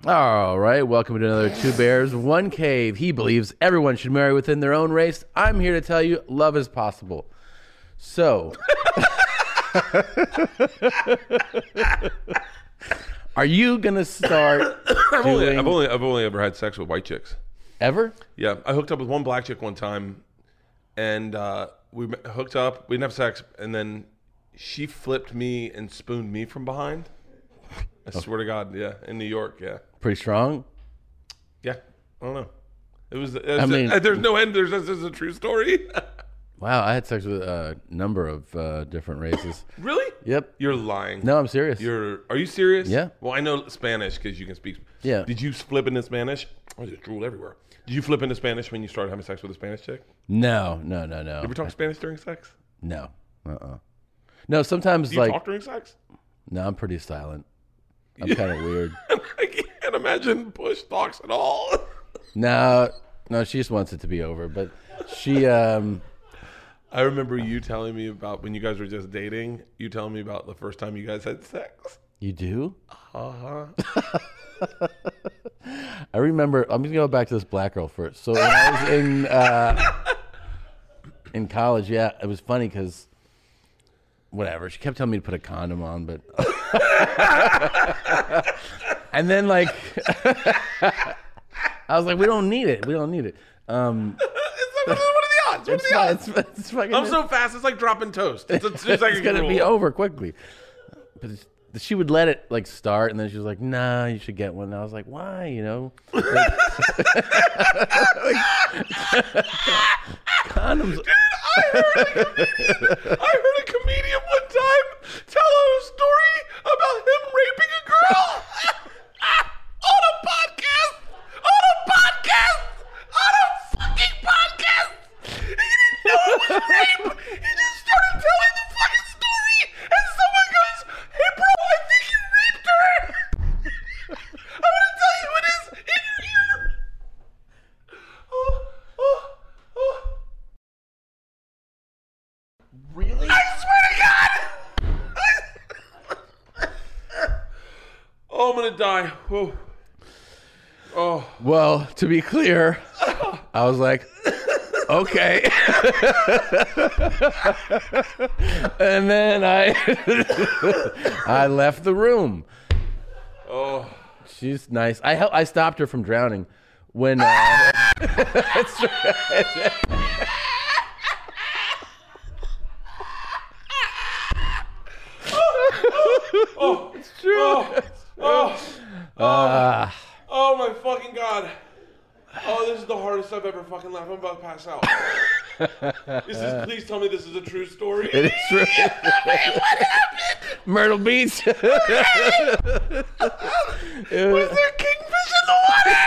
All right, welcome to another Two Bears, One Cave. He believes everyone should marry within their own race. I'm here to tell you, love is possible. So, are you gonna start? I've only ever had sex with white chicks. Ever? Yeah, I hooked up with one black chick one time, and we hooked up. We didn't have sex, and then she flipped me and spooned me from behind. I swear to God, yeah, in New York, yeah. Pretty strong. Yeah, I don't know. There's no end. This is a true story. Wow, I had sex with a number of different races. Really? Yep. You're lying. No, I'm serious. Are you serious? Yeah. Well, I know Spanish because you can speak. Yeah. Did you flip into Spanish? I just drooled everywhere. Did you flip into Spanish when you started having sex with a Spanish chick? No. You ever talk Spanish during sex? No. No, sometimes Do you talk during sex? No, I'm pretty silent. I'm kind of weird. I can't imagine Bush talks at all. No, she just wants it to be over. But she, I remember you telling me about when you guys were just dating. You telling me about the first time you guys had sex. You do? Uh-huh. I remember. I'm gonna go back to this black girl first. So when I was in college, yeah, it was funny because whatever. She kept telling me to put a condom on, but and then like I was like, we don't need it. What are the odds? What are the odds? It's fucking. I'm so fast. It's like dropping toast. It's gonna be over quickly. But she would let it like start, and then she was like, "Nah, you should get one." And I was like, "Why?" You know, condoms. Dude, I heard a comedian one time tell a story about him raping a girl on a podcast. On a fucking podcast. He didn't know it was rape. He just started telling the fucking story, and someone goes, "Hey, bro, I think you raped her." I'm gonna tell you it is in your ear. Oh. Really? I swear to God! Oh, I'm gonna die. Whoa. Oh. Well, to be clear, I was like, okay. And then I left the room. Oh. She's nice. I stopped her from drowning when Oh, it's true. Oh my fucking God. Oh, this is the hardest I've ever fucking laughed. I'm about to pass out. Please tell me this is a true story. It is true. What happened? Myrtle Beach. Was there kingfish in the water?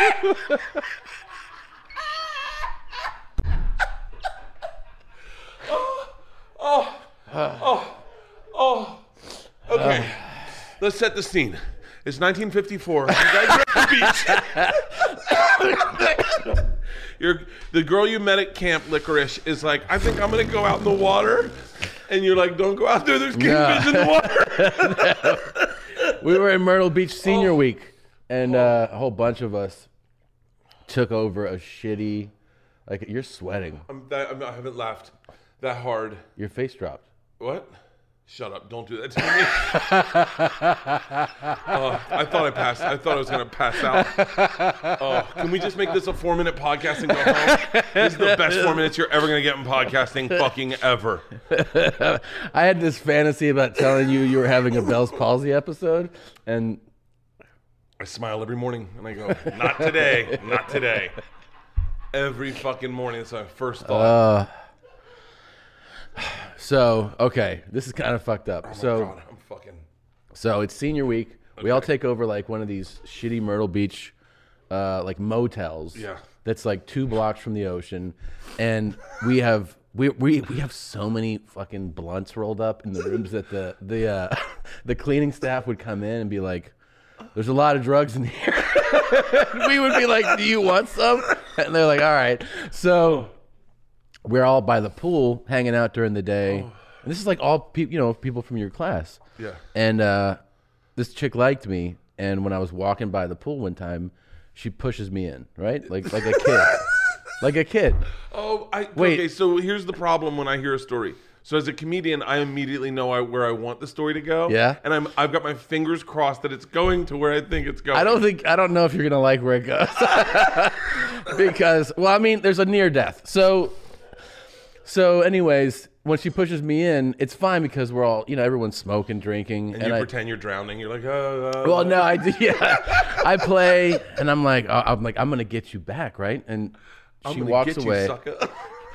Oh. Okay. Let's set the scene. It's 1954. You guys are at the beach. The girl you met at Camp Licorice is like, I think I'm going to go out in the water. And you're like, don't go out there. There's kingfish in the water. No. We were in Myrtle Beach senior week. And a whole bunch of us took over a shitty, like, you're sweating. I haven't laughed that hard. Your face dropped. What? Shut up. Don't do that to me. I thought I was going to pass out. Can we just make this a 4-minute podcast and go home? This is the best 4 minutes you're ever going to get in podcasting fucking ever. I had this fantasy about telling you were having a Bell's palsy episode, and I smile every morning and I go, not today, not today. Every fucking morning. It's my first thought. So, okay, this is kind of fucked up. Oh my so, God, I'm fucking... So it's senior week. Okay. We all take over like one of these shitty Myrtle Beach, like motels. Yeah. That's like 2 blocks from the ocean, and we have so many fucking blunts rolled up in the rooms that the cleaning staff would come in and be like, "There's a lot of drugs in here." We would be like, "Do you want some?" And they're like, "All right." So we're all by the pool hanging out during the day. And this is like all people from your class. Yeah. And this chick liked me, and when I was walking by the pool one time, she pushes me in, right? Like a kid. Like a kid. Oh, Wait. Okay, so here's the problem when I hear a story. So as a comedian, I immediately know where I want the story to go. Yeah. And I've got my fingers crossed that it's going to where I think it's going. I don't know if you're gonna like where it goes. Because, well, I mean, there's a near death. So anyways, when she pushes me in, it's fine because we're all, everyone's smoking, drinking. And you pretend you're drowning. You're like, oh. Well, no, I do. Yeah. I play and I'm like, I'm going to get you back. Right. And she walks away. Sucker.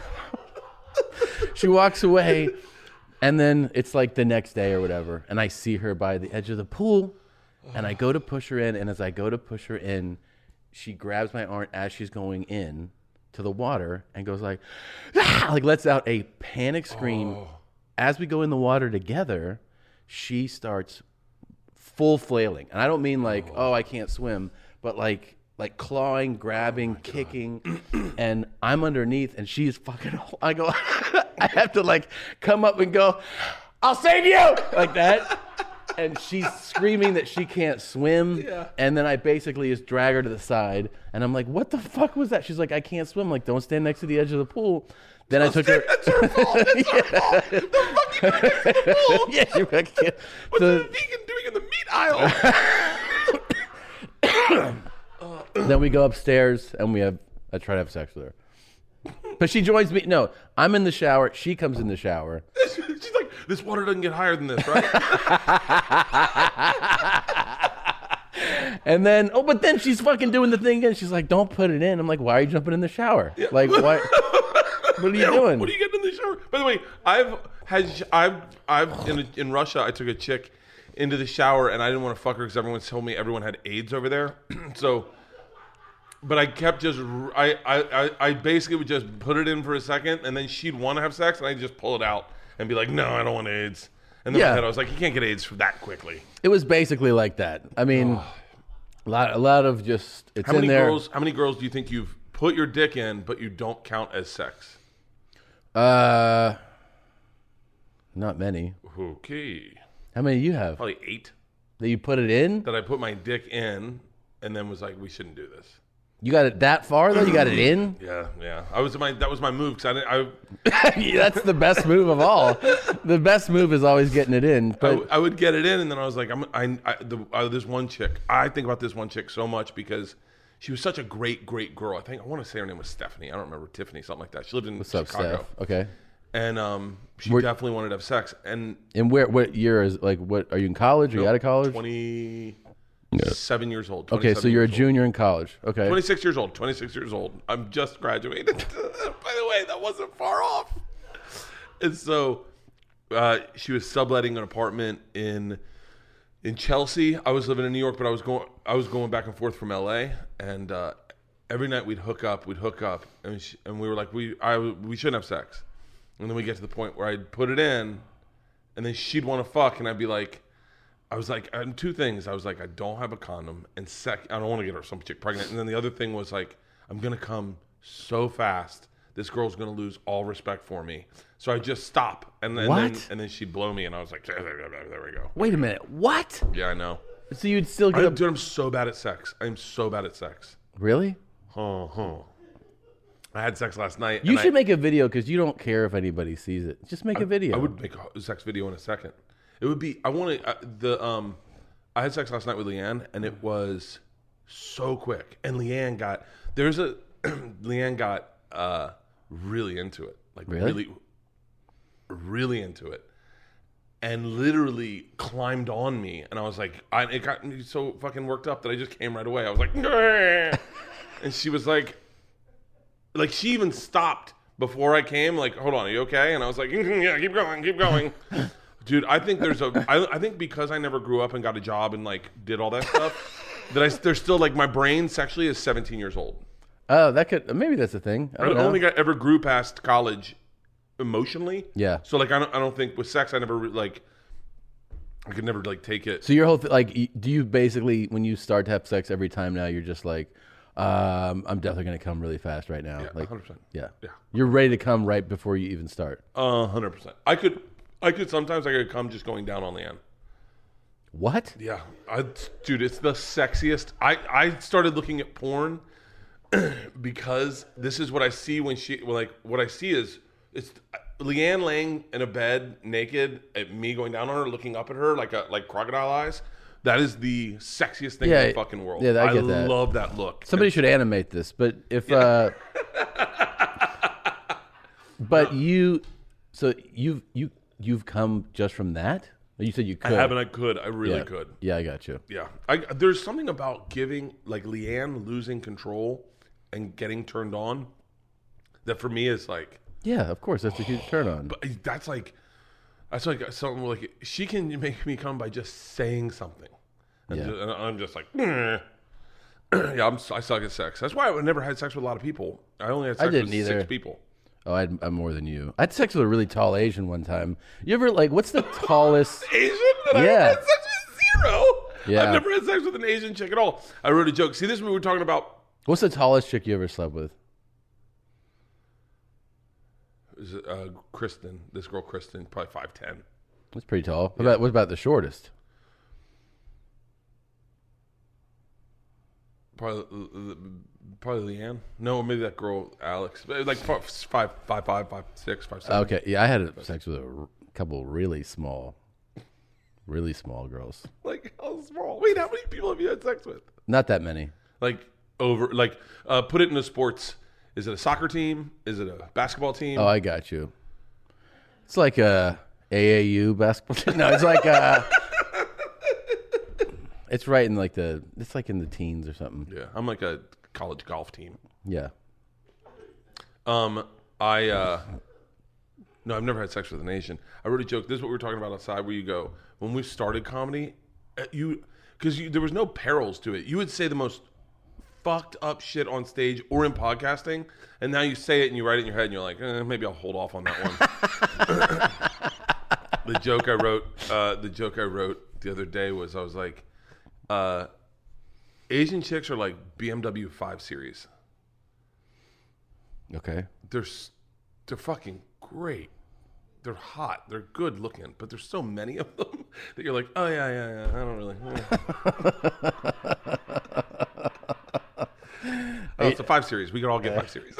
She walks away and then it's like the next day or whatever. And I see her by the edge of the pool and I go to push her in. And as I go to push her in, she grabs my arm as she's going in to the water and goes like lets out a panic scream. As we go in the water together, she starts full flailing. And I don't mean like, I can't swim, but like clawing, grabbing, kicking. And I'm underneath and she's fucking, I go, I have to like come up and go, I'll save you, like that. And she's screaming that she can't swim. Yeah. And then I basically just drag her to the side. And I'm like, what the fuck was that? She's like, I can't swim. I'm like, don't stand next to the edge of the pool. Then I took her. That's her fault. It's her fault. The fucking next to the pool. Yeah, you're right. What's the vegan doing in the meat aisle? Then we go upstairs and I try to have sex with her. But she joins me. No, I'm in the shower. She comes in the shower. She's like, this water doesn't get higher than this, right? And then, but then she's fucking doing the thing again. She's like, don't put it in. I'm like, why are you jumping in the shower? Yeah. Like, what? What are you doing? What are you getting in the shower? By the way, in Russia, I took a chick into the shower and I didn't want to fuck her because everyone told me everyone had AIDS over there. But I kept I basically would just put it in for a second and then she'd want to have sex and I'd just pull it out and be like, no, I don't want AIDS. And then in my head, I was like, you can't get AIDS that quickly. It was basically like that. I mean, a lot of just, it's how many in there. How many girls do you think you've put your dick in but you don't count as sex? Not many. Okay. How many do you have? Probably 8. That you put it in? That I put my dick in and then was like, we shouldn't do this. You got it that far though? You got it in? Yeah. That was my move because I That's the best move of all. The best move is always getting it in. But I would get it in, and then I was like, this one chick. I think about this one chick so much because she was such a great girl. I want to say her name was Stephanie. I don't remember, Tiffany, something like that. She lived in Chicago. Steph? Okay. And she definitely wanted to have sex. And what year is what are you in college? Are you out of college? 27 years old. Okay, so you're a junior in college. Okay. 26 years old. 26 years old. I'm just graduated. By the way, that wasn't far off. And so she was subletting an apartment in Chelsea. I was living in New York, but I was going back and forth from LA, and every night we'd hook up, and we were like, we shouldn't have sex. And then we get to the point where I'd put it in, and then she'd want to fuck, and I'd be like, two things. I was like, I don't have a condom, and I don't want to get some chick pregnant. And then the other thing was like, I'm gonna come so fast, this girl's gonna lose all respect for me. So I just stop, and then she'd blow me, and I was like, there we go. Wait a minute, what? Yeah, I know. So you'd still get Dude, I'm so bad at sex. I'm so bad at sex. Really? I had sex last night. You should make a video because you don't care if anybody sees it. Just make a video. I would make a sex video in a second. It would be. I had sex last night with Leanne, and it was so quick. And Leanne got really into it, like really into it, and literally climbed on me. And I was like, it got me so fucking worked up that I just came right away. I was like, and she was like she even stopped before I came. Like, hold on, are you okay? And I was like, yeah, keep going. Dude, I think I think because I never grew up and got a job and like did all that stuff, there's still like my brain sexually is 17 years old. Oh, maybe that's a thing. I don't think I ever grew past college emotionally. Yeah. So like I don't think with sex I could never like take it. So your whole do you basically when you start to have sex every time now you're just like, I'm definitely gonna come really fast right now. Yeah, like 100%. Yeah. You're ready to come right before you even start. 100%. I could sometimes come just going down on Leanne. What? Yeah, dude, it's the sexiest. I started looking at porn because this is what I see when what I see is it's Leanne laying in a bed naked, at me going down on her, looking up at her like crocodile eyes. That is the sexiest thing in the fucking world. Yeah, I get that. I love that look. Somebody should animate this, but if but you've come just from that? You said you could. I haven't. I could. I really could. Yeah, I got you. Yeah. There's something about giving, like Leanne losing control and getting turned on that for me is like. Yeah, of course. That's a huge turn on. But that's like something like she can make me come by just saying something. And I'm just like, yeah, I suck at sex. That's why I never had sex with a lot of people. I only had sex with 6 people. Oh, I'm more than you. I had sex with a really tall Asian one time. You ever what's the tallest Asian? I had sex with 0. Yeah. I've never had sex with an Asian chick at all. I wrote a joke. See, this is what we were talking about. What's the tallest chick you ever slept with? Is it, Kristen? This girl, Kristen, probably 5'10". That's pretty tall. What about the shortest? Probably Leanne. No, maybe that girl Alex. Like 5'5", 5'6", 5'7". Okay, yeah, I had sex with a couple really small girls. Like how small? Wait, how many people have you had sex with? Not that many. Like put it into sports. Is it a soccer team? Is it a basketball team? Oh, I got you. It's like a AAU basketball team. No, it's like it's right in it's like in the teens or something. Yeah, I'm like a college golf team. Yeah. No, I've never had sex with an Asian. I wrote a joke. This is what we were talking about outside where you go, when we started comedy, because there was no perils to it. You would say the most fucked up shit on stage or in podcasting, and now you say it and you write it in your head and you're like, maybe I'll hold off on that one. The joke I wrote the other day was, I was like, Asian chicks are like BMW 5 Series. Okay. They're fucking great. They're hot. They're good looking, but there's so many of them that you're like, oh yeah. I don't really. Oh, it's a 5 Series. We could all get 5 Series.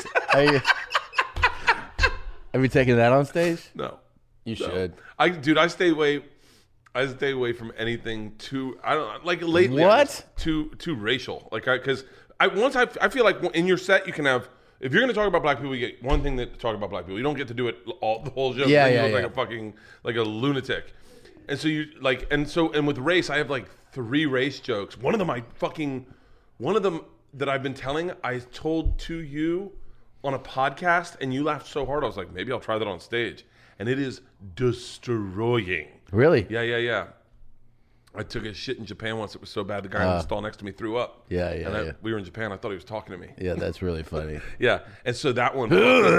Have you taken that on stage? No. You should. I stay away from anything too. I don't like lately. What? Too racial. Like because I feel like in your set you can have. If you're going to talk about black people, you get one thing to talk about black people. You don't get to do it the whole show. Yeah, you yeah, look like a fucking like a lunatic. And so you like and with race, I have like 3 race jokes. One of them that I've been telling, I told to you on a podcast, and you laughed so hard. I was like, maybe I'll try that on stage, and it is destroying. Really? Yeah. I took a shit in Japan once. It was so bad the guy in the stall next to me threw up. Yeah. We were in Japan. I thought he was talking to me. Yeah, that's really funny. Yeah, and so that one.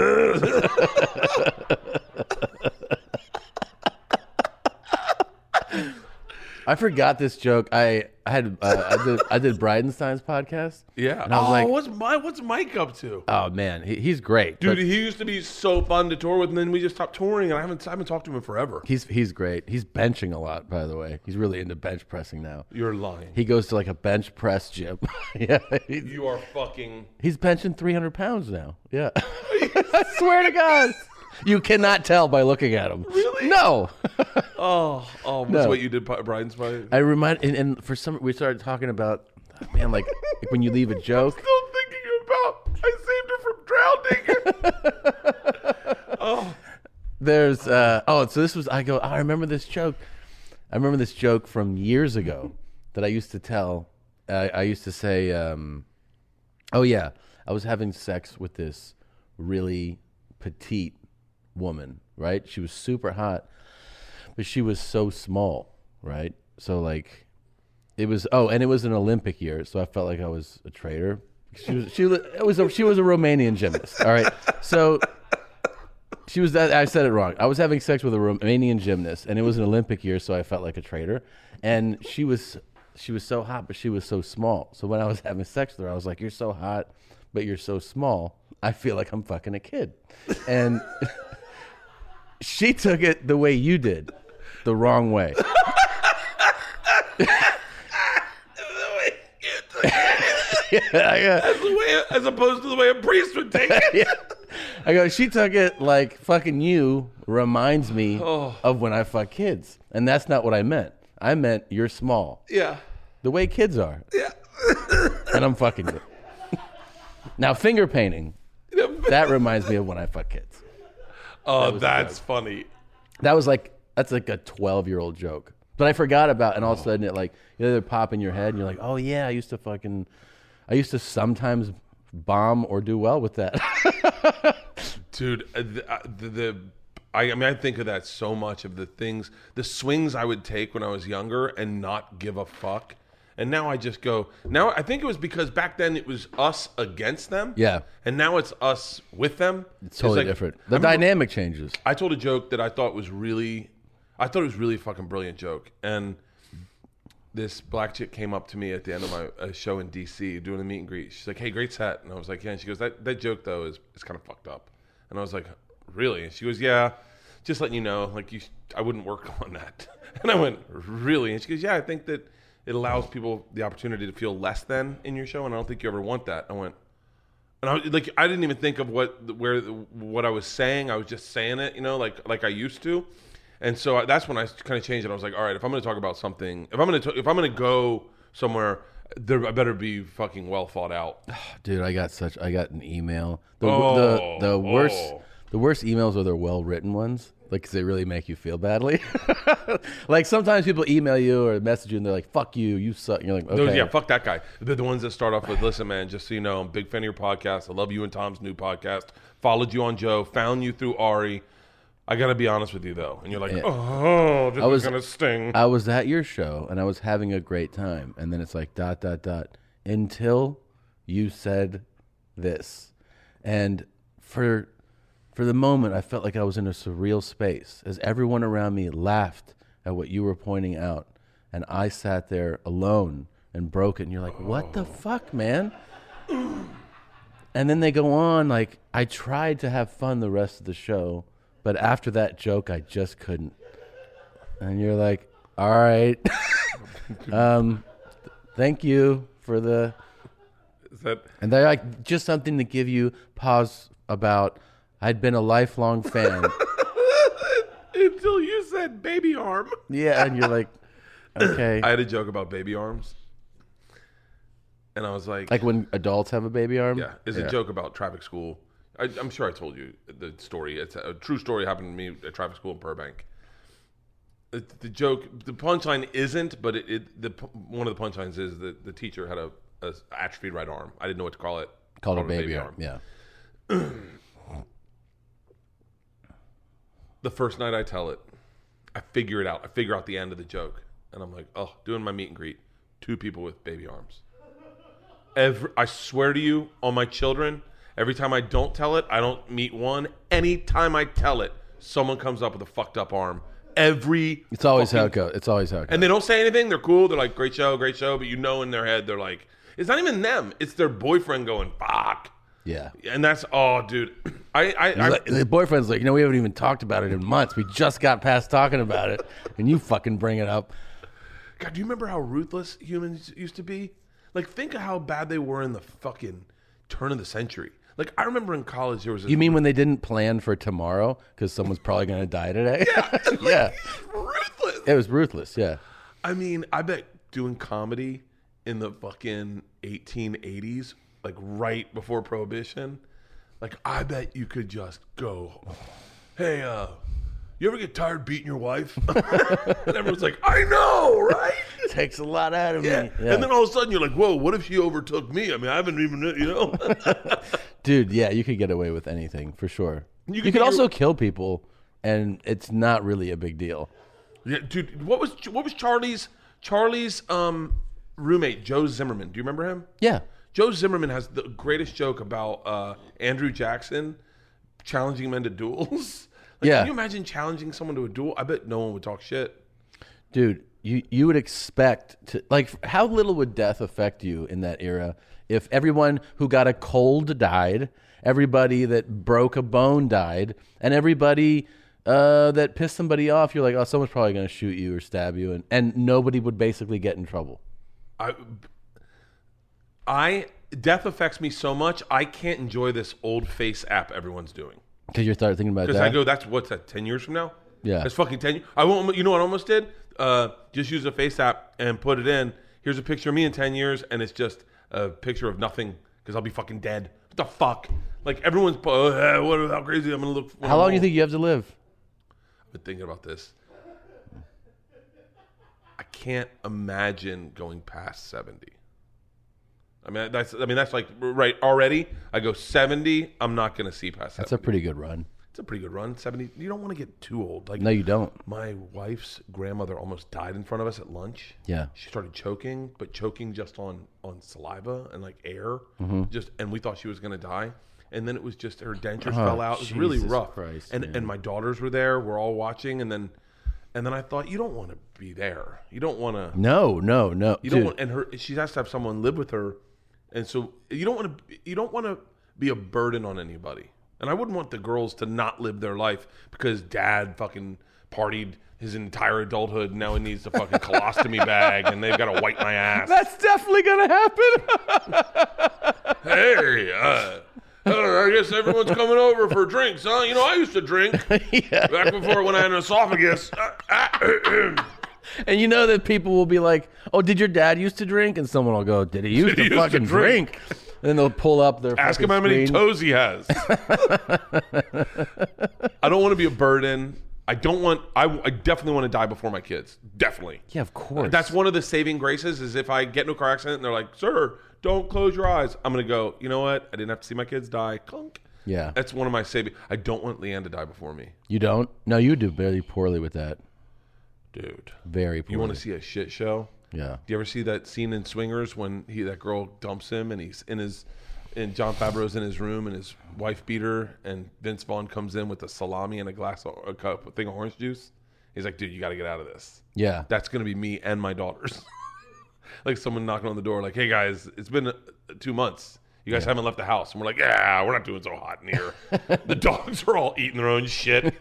I forgot this joke. I did Bridenstine's podcast. Yeah. And I was what's Mike up to? Oh man, he's great, dude. He used to be so fun to tour with, and then we just stopped touring, and I haven't talked to him in forever. He's great. He's benching a lot, by the way. He's really into bench pressing now. You're lying. He goes to like a bench press gym. Yeah. You are fucking. He's benching 300 pounds now. Yeah. I swear to God. You cannot tell by looking at him. Really? No. What's what you did, Brian's probably. I remind, and for some, we started talking about, man, like when you leave a joke. I'm still thinking about. I saved her from drowning. There's, so this was. I remember this joke. I remember this joke from years ago that I used to tell. I used to say, oh yeah, I was having sex with this really petite woman, right? She was super hot, but she was so small, right? So like, it was an Olympic year, so I felt like I was a traitor. She was a Romanian gymnast. All right, so she was that. I said it wrong. I was having sex with a Romanian gymnast, and it was an Olympic year, so I felt like a traitor. And she was so hot, but she was so small. So when I was having sex with her, I was like, "You're so hot, but you're so small. I feel like I'm fucking a kid." And she took it the way you did, the wrong way. That's the way, as opposed to the way a priest would take it. I go, she took it like fucking you reminds me of when I fuck kids. And that's not what I meant. I meant you're small. Yeah. The way kids are. Yeah. And I'm fucking you. Now, finger painting. That reminds me of when I fuck kids. Oh, that's funny. That's like a 12-year-old joke. But I forgot about, and all of a sudden it like, you either pop in your head and you're like, oh yeah, I used to sometimes bomb or do well with that. Dude, I think of that so much, of the swings I would take when I was younger and not give a fuck. And now I just go, now I think it was because back then it was us against them. Yeah. And now it's us with them. It's totally different. The dynamic changes. I told a joke that I thought was really fucking brilliant joke. And this black chick came up to me at the end of my show in DC doing a meet and greet. She's like, hey, great set. And I was like, yeah. And she goes, that joke though is kind of fucked up. And I was like, really? And she goes, yeah, just letting you know, like I wouldn't work on that. And I went, really? And she goes, yeah, I think that it allows people the opportunity to feel less than in your show, and I don't think you ever want that. I went, and I didn't even think of what I was saying. I was just saying it, like I used to. And so that's when I kind of changed it. I was like, all right, if I'm going to talk about something, if I'm going to go somewhere, I better be fucking well thought out. Dude, I got an email. The worst emails are the well written ones. Like, 'cause they really make you feel badly. Like, sometimes people email you or message you and they're like, fuck you, you suck. And you're like, okay. Yeah, fuck that guy. The ones that start off with, listen, man, just so you know, I'm a big fan of your podcast. I love you and Tom's new podcast. Followed you on Joe. Found you through Ari. I got to be honest with you, though. And you're like, oh, this is going to sting. I was at your show and I was having a great time. And then it's like, ... until you said this. And for the moment, I felt like I was in a surreal space as everyone around me laughed at what you were pointing out. And I sat there alone and broke it. And you're like, what the fuck, man? And then they go on. Like, I tried to have fun the rest of the show, but after that joke, I just couldn't. And you're like, all right. Thank you for the... And they're like, just something to give you pause about... I'd been a lifelong fan. Until you said baby arm. Yeah, and you're like, okay. I had a joke about baby arms. And I was like... Like when adults have a baby arm? Yeah. It's a joke about traffic school. I'm sure I told you the story. It's a true story, happened to me at traffic school in Burbank. The joke, the punchline isn't, but one of the punchlines is that the teacher had a atrophied right arm. I didn't know what to call it. Called a baby arm. Yeah. The first night I tell it, I figure it out. I figure out the end of the joke. And I'm like, doing my meet and greet. 2 people with baby arms. I swear to you, on my children, every time I don't tell it, I don't meet one. Anytime I tell it, someone comes up with a fucked up arm. It's always how it goes. And they don't say anything. They're cool. They're like, great show. But you know in their head, they're like, it's not even them. It's their boyfriend going, fuck. Yeah. And that's, dude. The boyfriend's like, we haven't even talked about it in months. We just got past talking about it, and you fucking bring it up. God, do you remember how ruthless humans used to be? Like, think of how bad they were in the fucking turn of the century. Like, I remember in college there was... You mean when they didn't plan for tomorrow because someone's probably going to die today? Yeah. Yeah. Ruthless. It was ruthless, yeah. I mean, I bet doing comedy in the fucking 1880s, like right before Prohibition, like I bet you could just go, hey, you ever get tired beating your wife? And everyone's like, I know, right? It takes a lot out of me. Yeah. And then all of a sudden you're like, whoa, what if she overtook me? I mean, I haven't even, Dude, yeah, you could get away with anything for sure. You could also kill people, and it's not really a big deal. Yeah, dude, what was Charlie's roommate, Joe Zimmerman? Do you remember him? Yeah. Joe Zimmerman has the greatest joke about Andrew Jackson challenging men to duels. Like, yeah. Can you imagine challenging someone to a duel? I bet no one would talk shit. Dude, you would expect to, like, how little would death affect you in that era if everyone who got a cold died, everybody that broke a bone died, and everybody that pissed somebody off. You're like, oh, someone's probably going to shoot you or stab you, and nobody would basically get in trouble. Death affects me so much. I can't enjoy this old face app everyone's doing. Because you start thinking about that. Because I go, what's that? 10 years from now? Yeah, that's fucking 10 years. I won't. You know what I almost did? Just use a face app and put it in. Here's a picture of me in 10 years, and it's just a picture of nothing because I'll be fucking dead. What the fuck? Like everyone's, how crazy I'm gonna look. How long do you think you have to live? I've been thinking about this. I can't imagine going past 70. I mean that's like right already. I go 70. I'm not gonna see past 70. That's a pretty good run. It's a pretty good run. 70. You don't want to get too old. Like no, you don't. My wife's grandmother almost died in front of us at lunch. Yeah. She started choking, but choking just on saliva and like air. Just and we thought she was gonna die. And then it was just her dentures fell out. It was really rough. Christ, and my daughters were there. We're all watching, and then I thought, you don't want to be there. You don't want to. No. You don't want. And she has to have someone live with her, and so you don't want to. You don't want to be a burden on anybody. And I wouldn't want the girls to not live their life because dad fucking partied his entire adulthood. And now he needs a fucking colostomy bag, and they've got to wipe my ass. That's definitely gonna happen. Hey. I guess everyone's coming over for drinks, huh? You know, I used to drink back before when I had an esophagus. And you know that people will be like, oh, did your dad used to drink? And someone will go, did he used to fucking drink? And then they'll pull up their Ask him how many toes he has. I don't want to be a burden. I definitely want to die before my kids. Definitely. Yeah, of course. That's one of the saving graces is if I get in a car accident and they're like, sir, don't close your eyes. I'm going to go, you know what? I didn't have to see my kids die. Clunk. Yeah. That's one of my saving. I don't want Leanne to die before me. You don't? No, you do very poorly with that. Dude. Very poorly. You want to see a shit show? Yeah. Do you ever see that scene in Swingers when that girl dumps him and he's in Jon Favreau's in his room and his wife beat her and Vince Vaughn comes in with a salami and a thing of orange juice? He's like, dude, you got to get out of this. Yeah. That's going to be me and my daughters. Like someone knocking on the door like, hey guys, it's been 2 months. You guys haven't left the house. And we're like, yeah, we're not doing so hot in here. The dogs are all eating their own shit.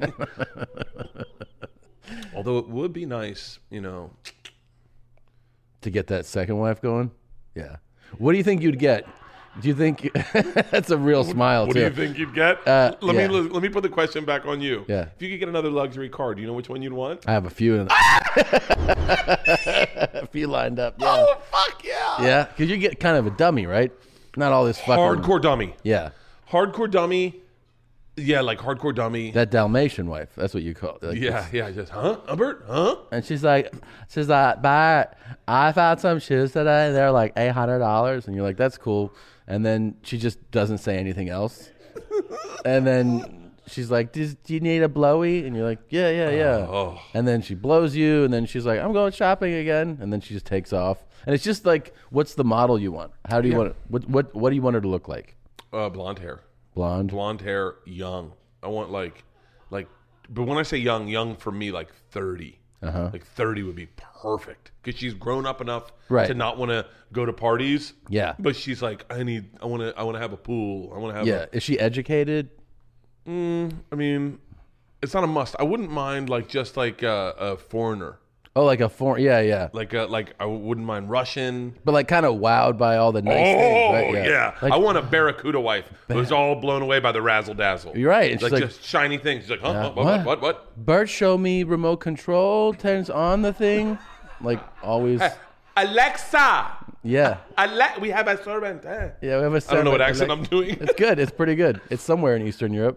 Although it would be nice, you know. To get that second wife going? Yeah. What do you think you'd get? Do you think that's a real smile? What too. do you think you'd get? Let me put the question back on you. Yeah. If you could get another luxury car, do you know which one you'd want? I have a few. A few lined up. Yeah. Oh fuck yeah! Yeah, because you get kind of a dummy, right? Not all this fucking Hardcore dummy. Yeah. Hardcore dummy. Yeah, like hardcore dummy. That Dalmatian wife. That's what you call it. Like yeah. Just Humbert, huh? And she's like, but I found some shoes today. They're like $800, and you're like, that's cool. And then she just doesn't say anything else. And then she's like, do you need a blowy? And you're like, yeah. Oh. And then she blows you, and then she's like, I'm going shopping again. And then she just takes off. And it's just like, what's the model you want? How do you want it? What do you want her to look like? Blonde hair. Blonde hair, young. I want like, but when I say young for me, like 30. Like 30 would be perfect because she's grown up enough to not want to go to parties. Yeah, but she's like, I want to have a pool. I want to have. Yeah, is she educated? I mean, it's not a must. I wouldn't mind like just like a foreigner. Oh, like a foreign, yeah. Like I wouldn't mind Russian, but like kind of wowed by all the nice things. Right? Yeah. Like, I want a Barracuda wife who's all blown away by the razzle dazzle. You're right. And like, she's just shiny things. She's like, huh? What? Bert, show me remote control. Turns on the thing. Like always. Alexa. Yeah. We have a servant. Yeah, we have a servant. I don't know what accent I'm doing. It's good. It's pretty good. It's somewhere in Eastern Europe.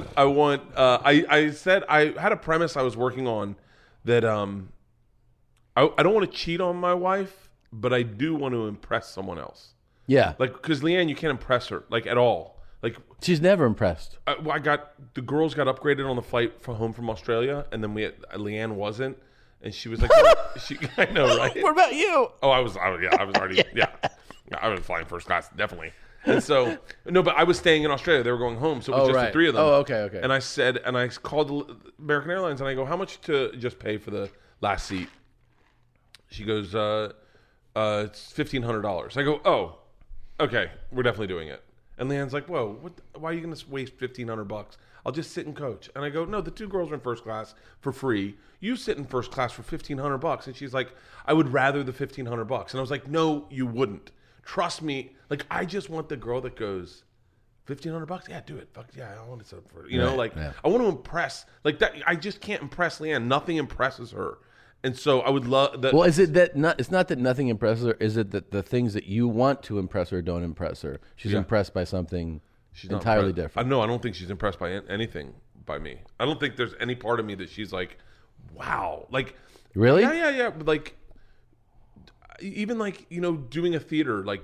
I said I had a premise I was working on that I don't want to cheat on my wife, but I do want to impress someone else. Yeah. Like, because Leanne, you can't impress her, like, at all. Like, she's never impressed. The girls got upgraded on the flight home from Australia, and then Leanne wasn't, and she was like, I know, right? What about you? Oh, I was already, I was flying first class, definitely. And so, no, but I was staying in Australia. They were going home, so it was just the three of them. Oh, okay. And I called American Airlines, and I go, how much to just pay for the last seat? She goes, it's $1,500. I go, oh, okay, we're definitely doing it. And Leanne's like, whoa, why are you going to waste $1,500? I'll just sit and coach. And I go, no, the 2 girls are in first class for free. You sit in first class for $1,500. And she's like, I would rather the $1,500. And I was like, no, you wouldn't. Trust me. Like, I just want the girl that goes, $1,500? Yeah, do it. Fuck yeah, I want to set up for it. You know, like, I want to impress. Like, that. I just can't impress Leanne. Nothing impresses her. And so I would love that. Well, is it that it's not that nothing impresses her? Is it that the things that you want to impress her don't impress her? She's impressed by something entirely different. No, I don't think she's impressed by anything by me. I don't think there's any part of me that she's like, wow. Like, really? Yeah. But like, even like, you know, doing a theater, like,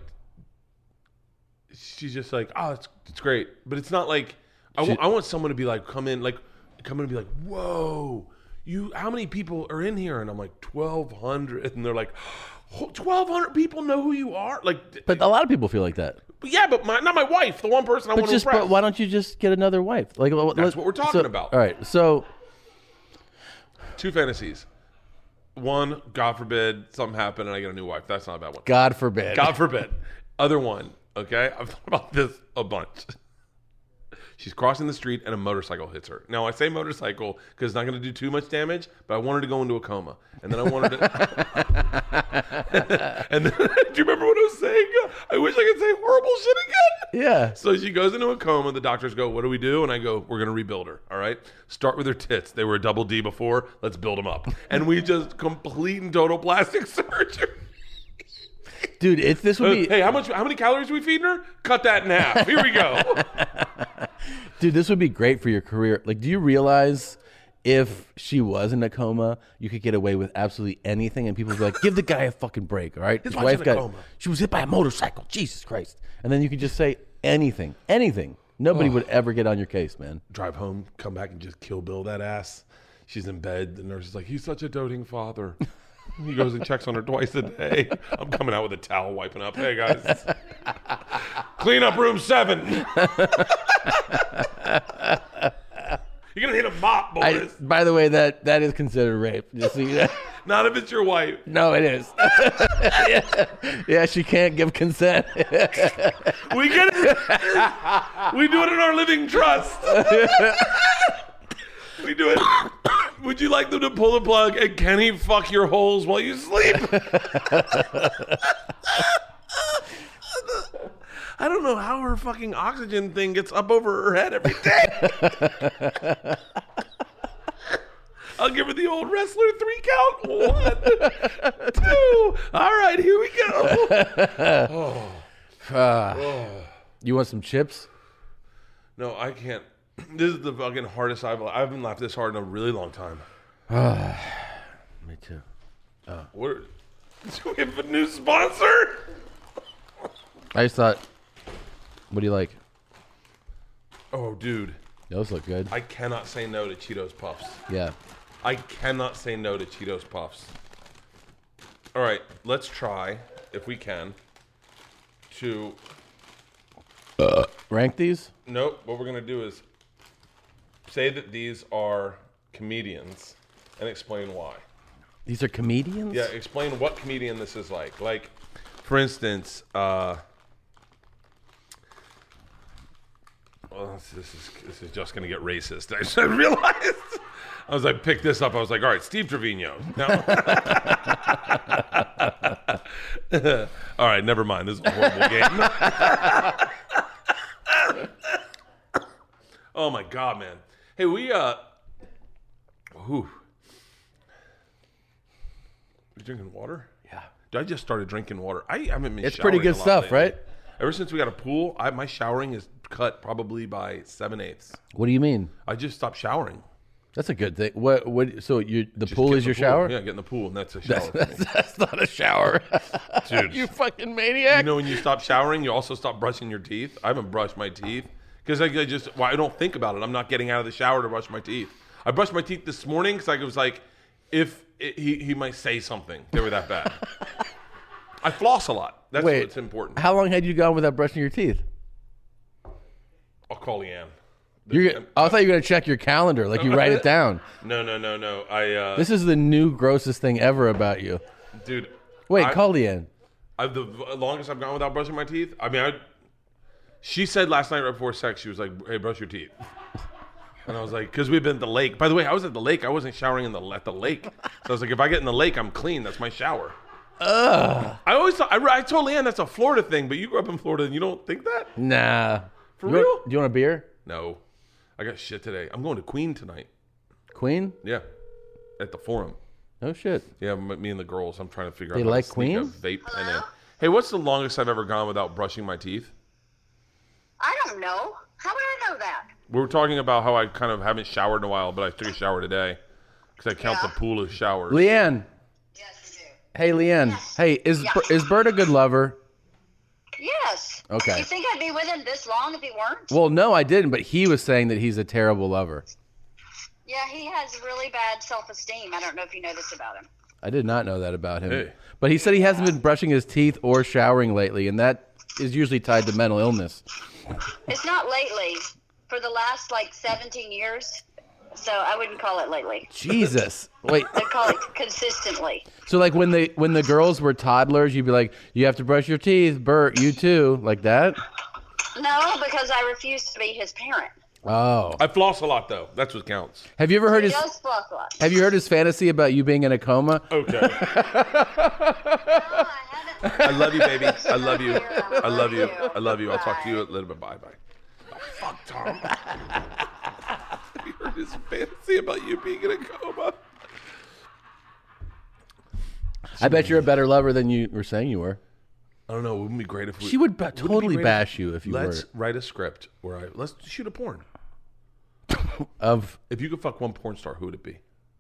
she's just like, oh, it's great. But it's not like, I want someone to be like, come in and be like, whoa. How many people are in here? And I'm like, 1,200. And they're like, 1,200 people know who you are? Like, but a lot of people feel like that. Yeah, but not my wife, the one person I want to impress. But why don't you just get another wife? Like, that's what we're talking about. All right, so 2 fantasies. One, God forbid something happened and I get a new wife. That's not a bad one. God forbid. God forbid. Other one, okay? I've thought about this a bunch. She's crossing the street and a motorcycle hits her. Now, I say motorcycle because it's not going to do too much damage, but I want her to go into a coma. And then I wanted to... And then, do you remember what I was saying? I wish I could say horrible shit again. Yeah. So she goes into a coma. The doctors go, what do we do? And I go, we're going to rebuild her, all right? Start with her tits. They were a double D before. Let's build them up. And we just complete and total plastic surgery. Dude, this would be... Hey, how many calories are we feeding her? Cut that in half. Here we go. Dude, this would be great for your career. Like, do you realize if she was in a coma, you could get away with absolutely anything, and people would be like, give the guy a fucking break, all right? His wife got coma. She was hit by a motorcycle. Jesus Christ. And then you could just say anything. Nobody would ever get on your case, man. Drive home, come back and just Kill Bill that ass. She's in bed. The nurse is like, he's such a doting father. He goes and checks on her twice a day. I'm coming out with a towel wiping up. Hey, guys. Clean up room 7. You're going to need a mop, boys. By the way, that is considered rape. Just so you know. Not if it's your wife. No, it is. Yeah, she can't give consent. We get it. We do it in our living trust. We do it. Would you like them to pull the plug and can he fuck your holes while you sleep? I don't know how her fucking oxygen thing gets up over her head every day. I'll give her the old wrestler 3 count. 1, 2. All right, here we go. You want some chips? No, I can't. This is the fucking hardest I haven't laughed this hard in a really long time. Me too. Do we have a new sponsor? I just thought, what do you like? Oh, dude. Those look good. I cannot say no to Cheetos Puffs. Yeah. I cannot say no to Cheetos Puffs. All right, let's try, if we can, to... rank these? Nope. What we're going to do is say that these are comedians and explain why. These are comedians? Yeah, explain what comedian this is like. Like, for instance, well, this is just going to get racist. I just realized. I was like, pick this up. I was like, all right, Steve Trevino. No. All right, never mind. This is a horrible game. Oh my God, man. Hey, you drinking water? Yeah. I just started drinking water. I haven't been. It's pretty good stuff, lately. right? Ever since we got a pool, my showering is cut probably by 7/8. What do you mean? I just stopped showering. That's a good thing. What? So the pool is your shower? Yeah, get in the pool, and that's a shower. For me. That's not a shower, dude. You fucking maniac. You know, when you stop showering, you also stop brushing your teeth. I haven't brushed my teeth because I don't think about it. I'm not getting out of the shower to brush my teeth. I brushed my teeth this morning because I was like, he might say something. They were that bad. I floss a lot. That's what's important. How long had you gone without brushing your teeth? I'll call Leanne. I thought you were going to check your calendar, like you write it down. No. This is the new grossest thing ever about you. Dude. Wait, call Leanne. The longest I've gone without brushing my teeth? I mean, She said last night right before sex, she was like, "Hey, brush your teeth." And I was like, because we've been at the lake. By the way, I was at the lake. I wasn't showering at the lake. So I was like, if I get in the lake, I'm clean. That's my shower. I always thought, I told Leanne that's a Florida thing, but you grew up in Florida and you don't think that? Nah. For real? Do you want a beer? No. I got shit today. I'm going to Queen tonight. Queen? Yeah. At the Forum. Oh, shit. Yeah, me and the girls. I'm trying to figure They out how like to sneak a Queen? vape pen in. Hey, what's the longest I've ever gone without brushing my teeth? I don't know. How would I know that? We were talking about how I kind of haven't showered in a while, but I took a shower today because I count the pool as showers. Leanne. Yes, you do. Hey, Leanne. Yes. Hey, is Bert a good lover? Yes. Okay. You think I'd be with him this long if he weren't? Well, no, I didn't, but he was saying that he's a terrible lover. Yeah, he has really bad self-esteem. I don't know if you know this about him. I did not know that about him. Hey. But he said he hasn't been brushing his teeth or showering lately, and that is usually tied to mental illness. It's not lately. For the last, 17 years. So I wouldn't call it lately. Jesus. Wait. I'd call it consistently. So like when the girls were toddlers, you'd be like, you have to brush your teeth, Bert, you too, like that? No, because I refuse to be his parent. Oh. I floss a lot, though. That's what counts. Have you ever heard He his does floss a lot. Have you heard his fantasy about you being in a coma? Okay. No, I haven't. I love you, baby. I love you. I love you. I love you. I'll talk to you a little bit. Bye-bye. Oh, fuck, Tom. Have you heard his fantasy about you being in a coma? I bet you're a better lover than you were saying you were. I don't know. Wouldn't it be great if we... She would wouldn't it be totally great bash you if you Let's were. write a script where let's shoot a porn. Of If you could fuck one porn star, who would it be?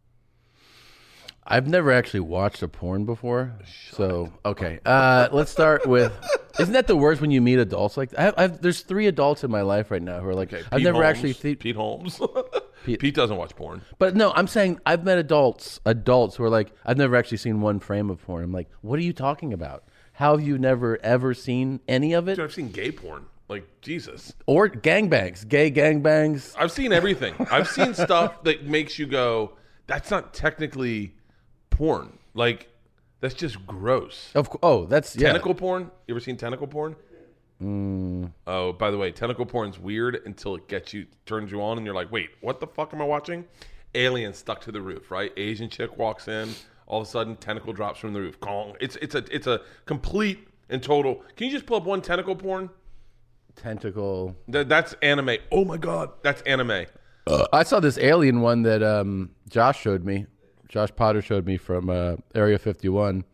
I've never actually watched a porn before, so okay. Let's start with. Isn't that the worst when you meet adults like that? There's 3 adults in my life right now who are like, Okay, I've Pete never Holmes. actually. Pete Holmes. Pete doesn't watch porn. But no, I'm saying I've met adults who are like, I've never actually seen one frame of porn. I'm like, what are you talking about? How have you never ever seen any of it? Dude, I've seen gay porn. Like, Jesus. Or gangbangs, gay gangbangs. I've seen everything. I've seen stuff that makes you go, that's not technically porn. Like, that's just gross. That's yeah. Tentacle porn? You ever seen tentacle porn? Oh, by the way, tentacle porn's weird until it turns you on, and you're like, wait, what the fuck am I watching? Alien stuck to the roof, right? Asian chick walks in, all of a sudden, tentacle drops from the roof. Kong. It's a complete and total. Can you just pull up one tentacle porn? Tentacle. That's anime. Oh my god, that's anime. I saw this alien one that Josh showed me. Josh Potter showed me from Area 51.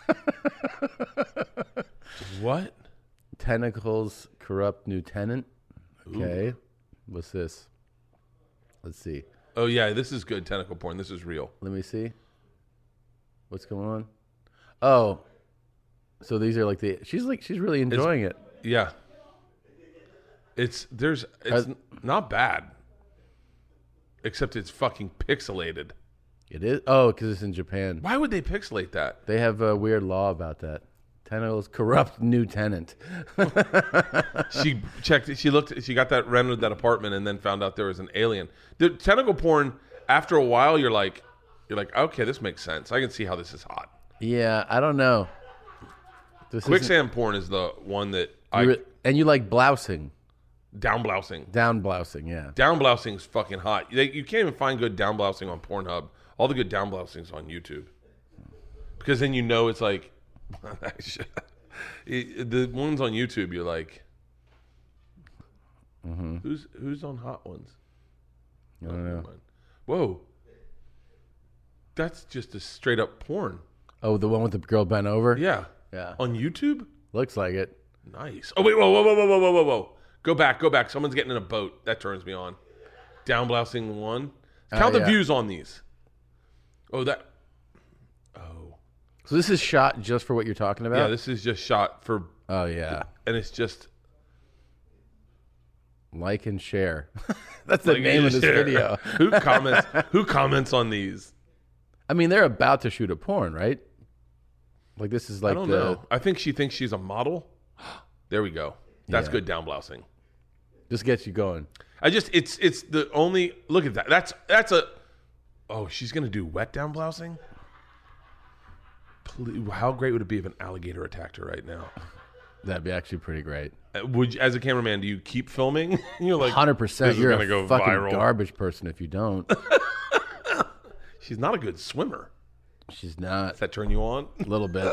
What? Tentacles corrupt new tenant. Okay. Ooh. What's this? Let's see. Oh yeah, this is good tentacle porn. This is real. Let me see. What's going on? Oh. So these are she's really enjoying it. Yeah. It's not bad. Except it's fucking pixelated. It is? Oh, because it's in Japan. Why would they pixelate that? They have a weird law about that. Tentacles corrupt new tenant. She checked. She looked. She got rented that apartment and then found out there was an alien. The tentacle porn. After a while, you're like, okay, this makes sense. I can see how this is hot. Yeah, I don't know. Quicksand porn is the one that and you like blousing. Down blousing. Down blousing, yeah. Down blousing is fucking hot. You can't even find good down blousing on Pornhub. All the good down blousing's on YouTube. Because then you know it's like the ones on YouTube. You're like, who's on hot ones? I don't know. Whoa, that's just a straight up porn. Oh, the one with the girl bent over. Yeah, yeah. On YouTube. Looks like it. Nice. Oh wait, whoa. Go back. Someone's getting in a boat. That turns me on. Down blousing one. Count the views on these. Oh. So this is shot just for what you're talking about? Yeah, this is just shot for... Oh, yeah. And it's just... Like and share. That's the name of this video. Who comments on these? I mean, they're about to shoot a porn, right? Like this is like I don't know. I think she thinks she's a model. There we go. That's good down blousing. Just gets you going. It's the only... Look at that. That's a... Oh, she's going to do wet down blousing? How great would it be if an alligator attacked her right now? That'd be actually pretty great. Would you, as a cameraman, do you keep filming? You're like 100%. You're gonna a go fucking viral. garbage person if you don't. She's not a good swimmer. She's not. Does that turn you on? A little bit.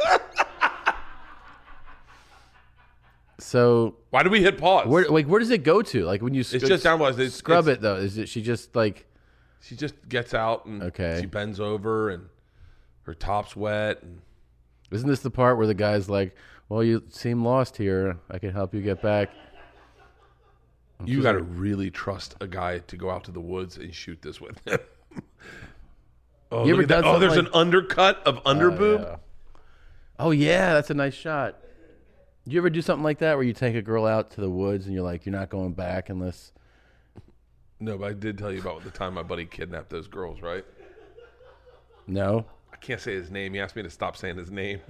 So Why do we hit pause? where does it go to? Like when you It's just downwards. scrub it though. Is it she just like She just gets out and Okay. she bends over and her top's wet. And isn't this the part where the guy's like, "Well, you seem lost here. I can help you get back." you got to really trust a guy to go out to the woods and shoot this with him. Oh, You look ever at that. done Oh, there's something an undercut of underboob. Yeah. Oh yeah, that's a nice shot. Do you ever do something like that where you take a girl out to the woods and you're like, you're not going back unless? No, but I did tell you about the time my buddy kidnapped those girls, right? No. I can't say his name. He asked me to stop saying his name.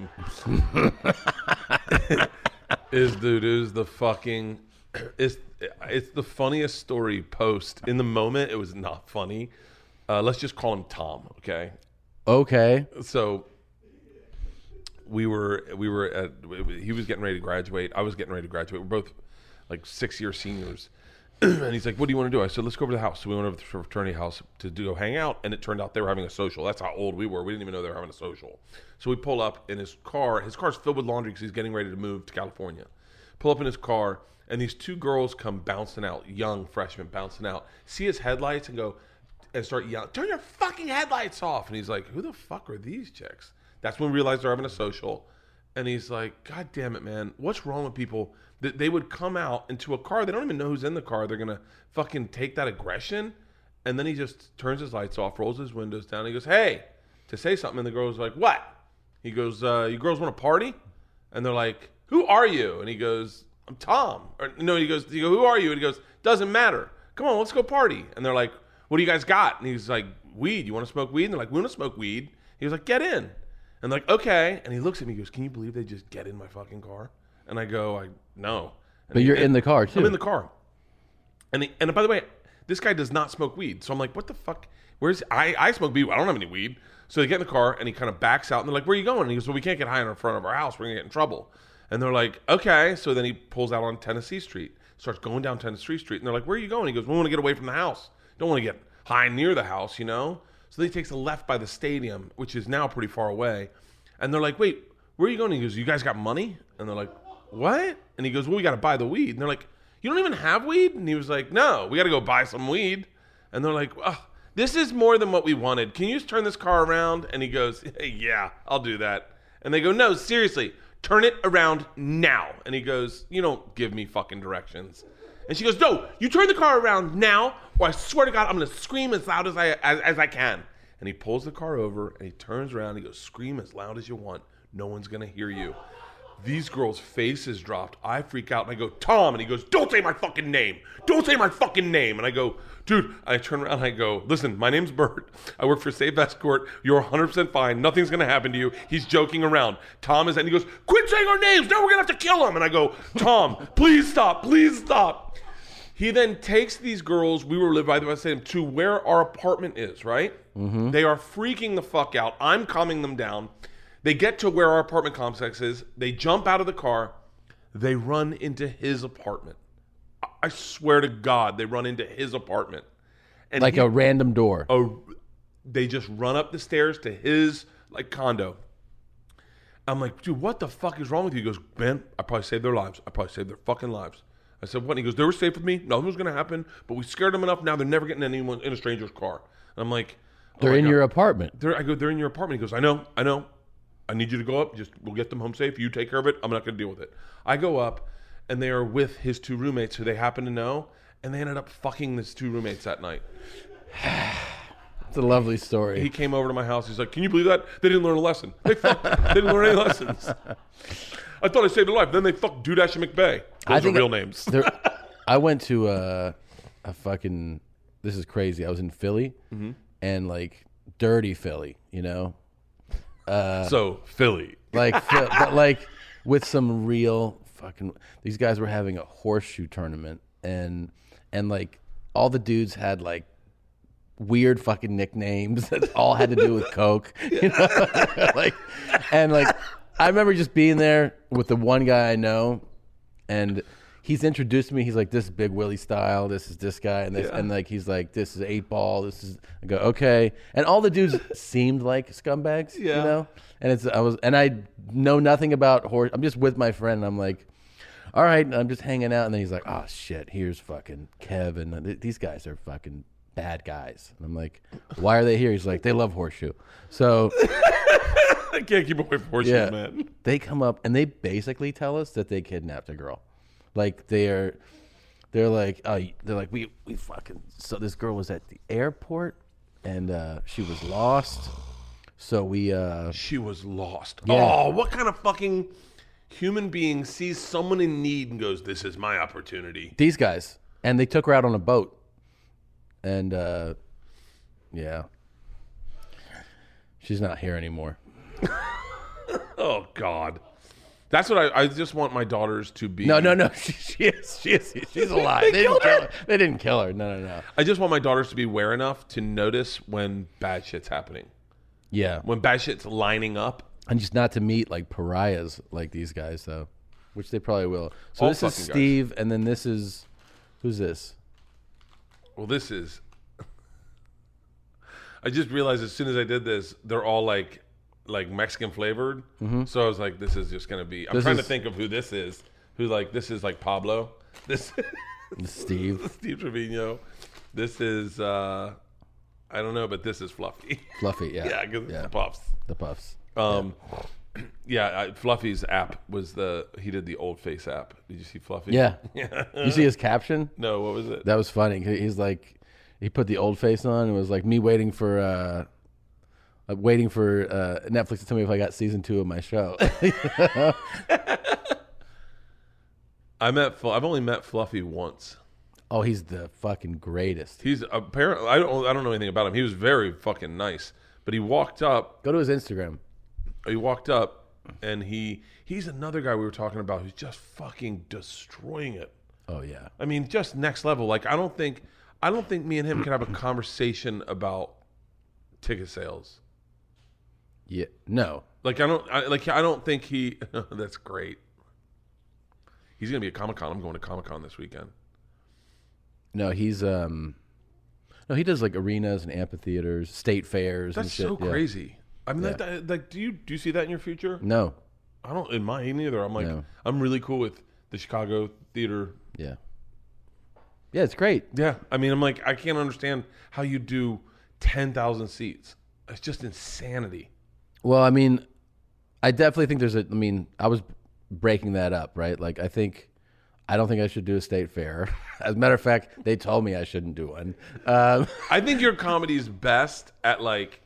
It's the fucking it's the funniest story post. In the moment, it was not funny. Let's just call him Tom, okay? Okay. So we were at he was getting ready to graduate. I was getting ready to graduate. We're both like 6-year seniors. And he's like, "What do you want to do?" I said, "Let's go over to the house." So we went over to the fraternity house to go hang out, and it turned out they were having a social. That's how old we were. We didn't even know they were having a social. So we pull up in his car. His car's filled with laundry because he's getting ready to move to California. Pull up in his car, and these two girls come bouncing out, young freshmen bouncing out, see his headlights and go and start yelling, "Turn your fucking headlights off!" And he's like, "Who the fuck are these chicks?" That's when we realized they're having a social. And he's like, "God damn it, man. What's wrong with people that they would come out into a car. They don't even know who's in the car. They're going to fucking take that aggression." And then he just turns his lights off, rolls his windows down. He goes, "Hey," to say something. And the girl's like, "What?" He goes, "You girls want to party?" And they're like, "Who are you?" And he goes, "I'm Tom." Or no, he goes, "Who are you?" And he goes, "Doesn't matter. Come on, let's go party." And they're like, "What do you guys got?" And he's like, "Weed. You want to smoke weed?" And they're like, "We want to smoke weed." He was like, "Get in." And they're like, "Okay." And he looks at me and goes, "Can you believe they just get in my fucking car?" And I go, "No." And But you're in the car too. I'm in the car. And by the way, this guy does not smoke weed. So I'm like, what the fuck? Where's I smoke weed. I don't have any weed. So they get in the car and he kind of backs out and they're like, "Where are you going?" And he goes, "Well, we can't get high in front of our house. We're going to get in trouble." And they're like, "Okay." So then he pulls out on Tennessee Street, starts going down Tennessee Street. And they're like, "Where are you going?" He goes, "We want to get away from the house. Don't want to get high near the house, you know?" So then he takes a left by the stadium, which is now pretty far away. And they're like, "Wait, where are you going?" And he goes, "You guys got money?" And they're like, "What?" And he goes, "Well, we got to buy the weed." And they're like, "You don't even have weed?" And he was like, "No, we got to go buy some weed." And they're like, "Oh, this is more than what we wanted. Can you just turn this car around?" And he goes, "Hey, yeah, I'll do that." And they go, "No, seriously, turn it around now." And he goes, "You don't give me fucking directions." And she goes, "No, you turn the car around now, or I swear to God, I'm going to scream as loud as I can." And he pulls the car over, and he turns around, and he goes, "Scream as loud as you want. No one's going to hear you." These girls' faces dropped. I freak out, and I go, "Tom," and he goes, "Don't say my fucking name. Don't say my fucking name." And I go, "Dude," I turn around, and I go, "Listen, my name's Bert. I work for Safe Escort. You're 100% fine. Nothing's going to happen to you." He's joking around. Tom is, and he goes, "Quit saying our names. Now we're going to have to kill him." And I go, "Tom, please stop. Please stop." He then takes these girls, we were by the way, to where our apartment is, right? Mm-hmm. They are freaking the fuck out. I'm calming them down. They get to where our apartment complex is. They jump out of the car. They run into his apartment. I swear to God, they run into his apartment. And Like a random door. They just run up the stairs to his condo. I'm like, "Dude, what the fuck is wrong with you?" He goes, "Man, I probably saved their lives. I probably saved their fucking lives." I said, "What?" And he goes, "They were safe with me. Nothing was going to happen, but we scared them enough. Now they're never getting anyone in a stranger's car." And I'm like, They're in your apartment. I go, "They're in your apartment." He goes, I know. I need you to go up. We'll get them home safe. You take care of it. I'm not going to deal with it." I go up, and they are with his two roommates who they happen to know, and they ended up fucking his two roommates that night. It's a lovely story. He came over to my house. He's like, "Can you believe that? They didn't learn a lesson. They didn't learn any lessons. I thought I saved their life. Then they fucked Dudash and McVeigh." Those are real names. I went to a fucking, this is crazy. I was in Philly, and dirty Philly, you know? So Philly. But with some real fucking, these guys were having a horseshoe tournament, and all the dudes had weird fucking nicknames that all had to do with coke, you know? I remember just being there with the one guy I know, and he's introduced me. He's like, this is Big Willie style. This is this guy, and this, and like he's like, this is 8 Ball. This is. I go, okay, and all the dudes seemed like scumbags, you know. And I know nothing about horse. I'm just with my friend, and I'm like, all right, and I'm just hanging out, and then he's like, oh shit, here's fucking Kevin. These guys are fucking bad guys, and I'm like, why are they here? He's like, they love Horseshoe, so. I can't keep away from Horseshoe, man. They come up and they basically tell us that they kidnapped a girl. Like they're like we fucking, so this girl was at the airport and she was lost. So we she was lost. Yeah. Oh, what kind of fucking human being sees someone in need and goes, "This is my opportunity." These guys, and they took her out on a boat. And yeah. She's not here anymore. Oh God. That's what I just want my daughters to be. No. She is. She's alive. They didn't kill her. No. I just want my daughters to be aware enough to notice when bad shit's happening. Yeah. When bad shit's lining up. And just not to meet like pariahs like these guys though, which they probably will. So All this is fucking Steve, guys. And then this is, who's this? Well, this is. I just realized as soon as I did this, they're all like Mexican flavored. Mm-hmm. So I was like, this is just gonna be. I'm trying to think of who this is. Who like this is like Pablo. This Steve Trevino. This is I don't know, but this is Fluffy. Fluffy, yeah. Yeah, because it's the Puffs. The Puffs. Fluffy's app was he did the Old Face app. Did you see Fluffy? Yeah. You see his caption? No, what was it? That was funny. He's like, he put the Old Face on and was like, me waiting for Netflix to tell me if I got season 2 of my show. I've only met Fluffy once. Oh, he's the fucking greatest. He's apparently I don't know anything about him. He was very fucking nice, but he walked up. Go to his Instagram. He walked up, and he's another guy we were talking about who's just fucking destroying it. Oh yeah. I mean, just next level. Like I don't think me and him can have a conversation about ticket sales. Yeah. No. Like I don't think he. That's great. He's gonna be at Comic-Con. I'm going to Comic-Con this weekend. No, he's no, he does like arenas and amphitheaters, state fairs. That's and shit. so crazy. I mean, Yeah. like, do you see that in your future? No. I don't in mine either. I'm like, No. I'm really cool with the Chicago theater. Yeah. Yeah, it's great. Yeah, I mean, I'm like, I can't understand how you do 10,000 seats. It's just insanity. Well, I mean, I definitely think I was breaking that up, right? Like, I don't think I should do a state fair. As a matter of fact, they told me I shouldn't do one. I think your comedy is best at like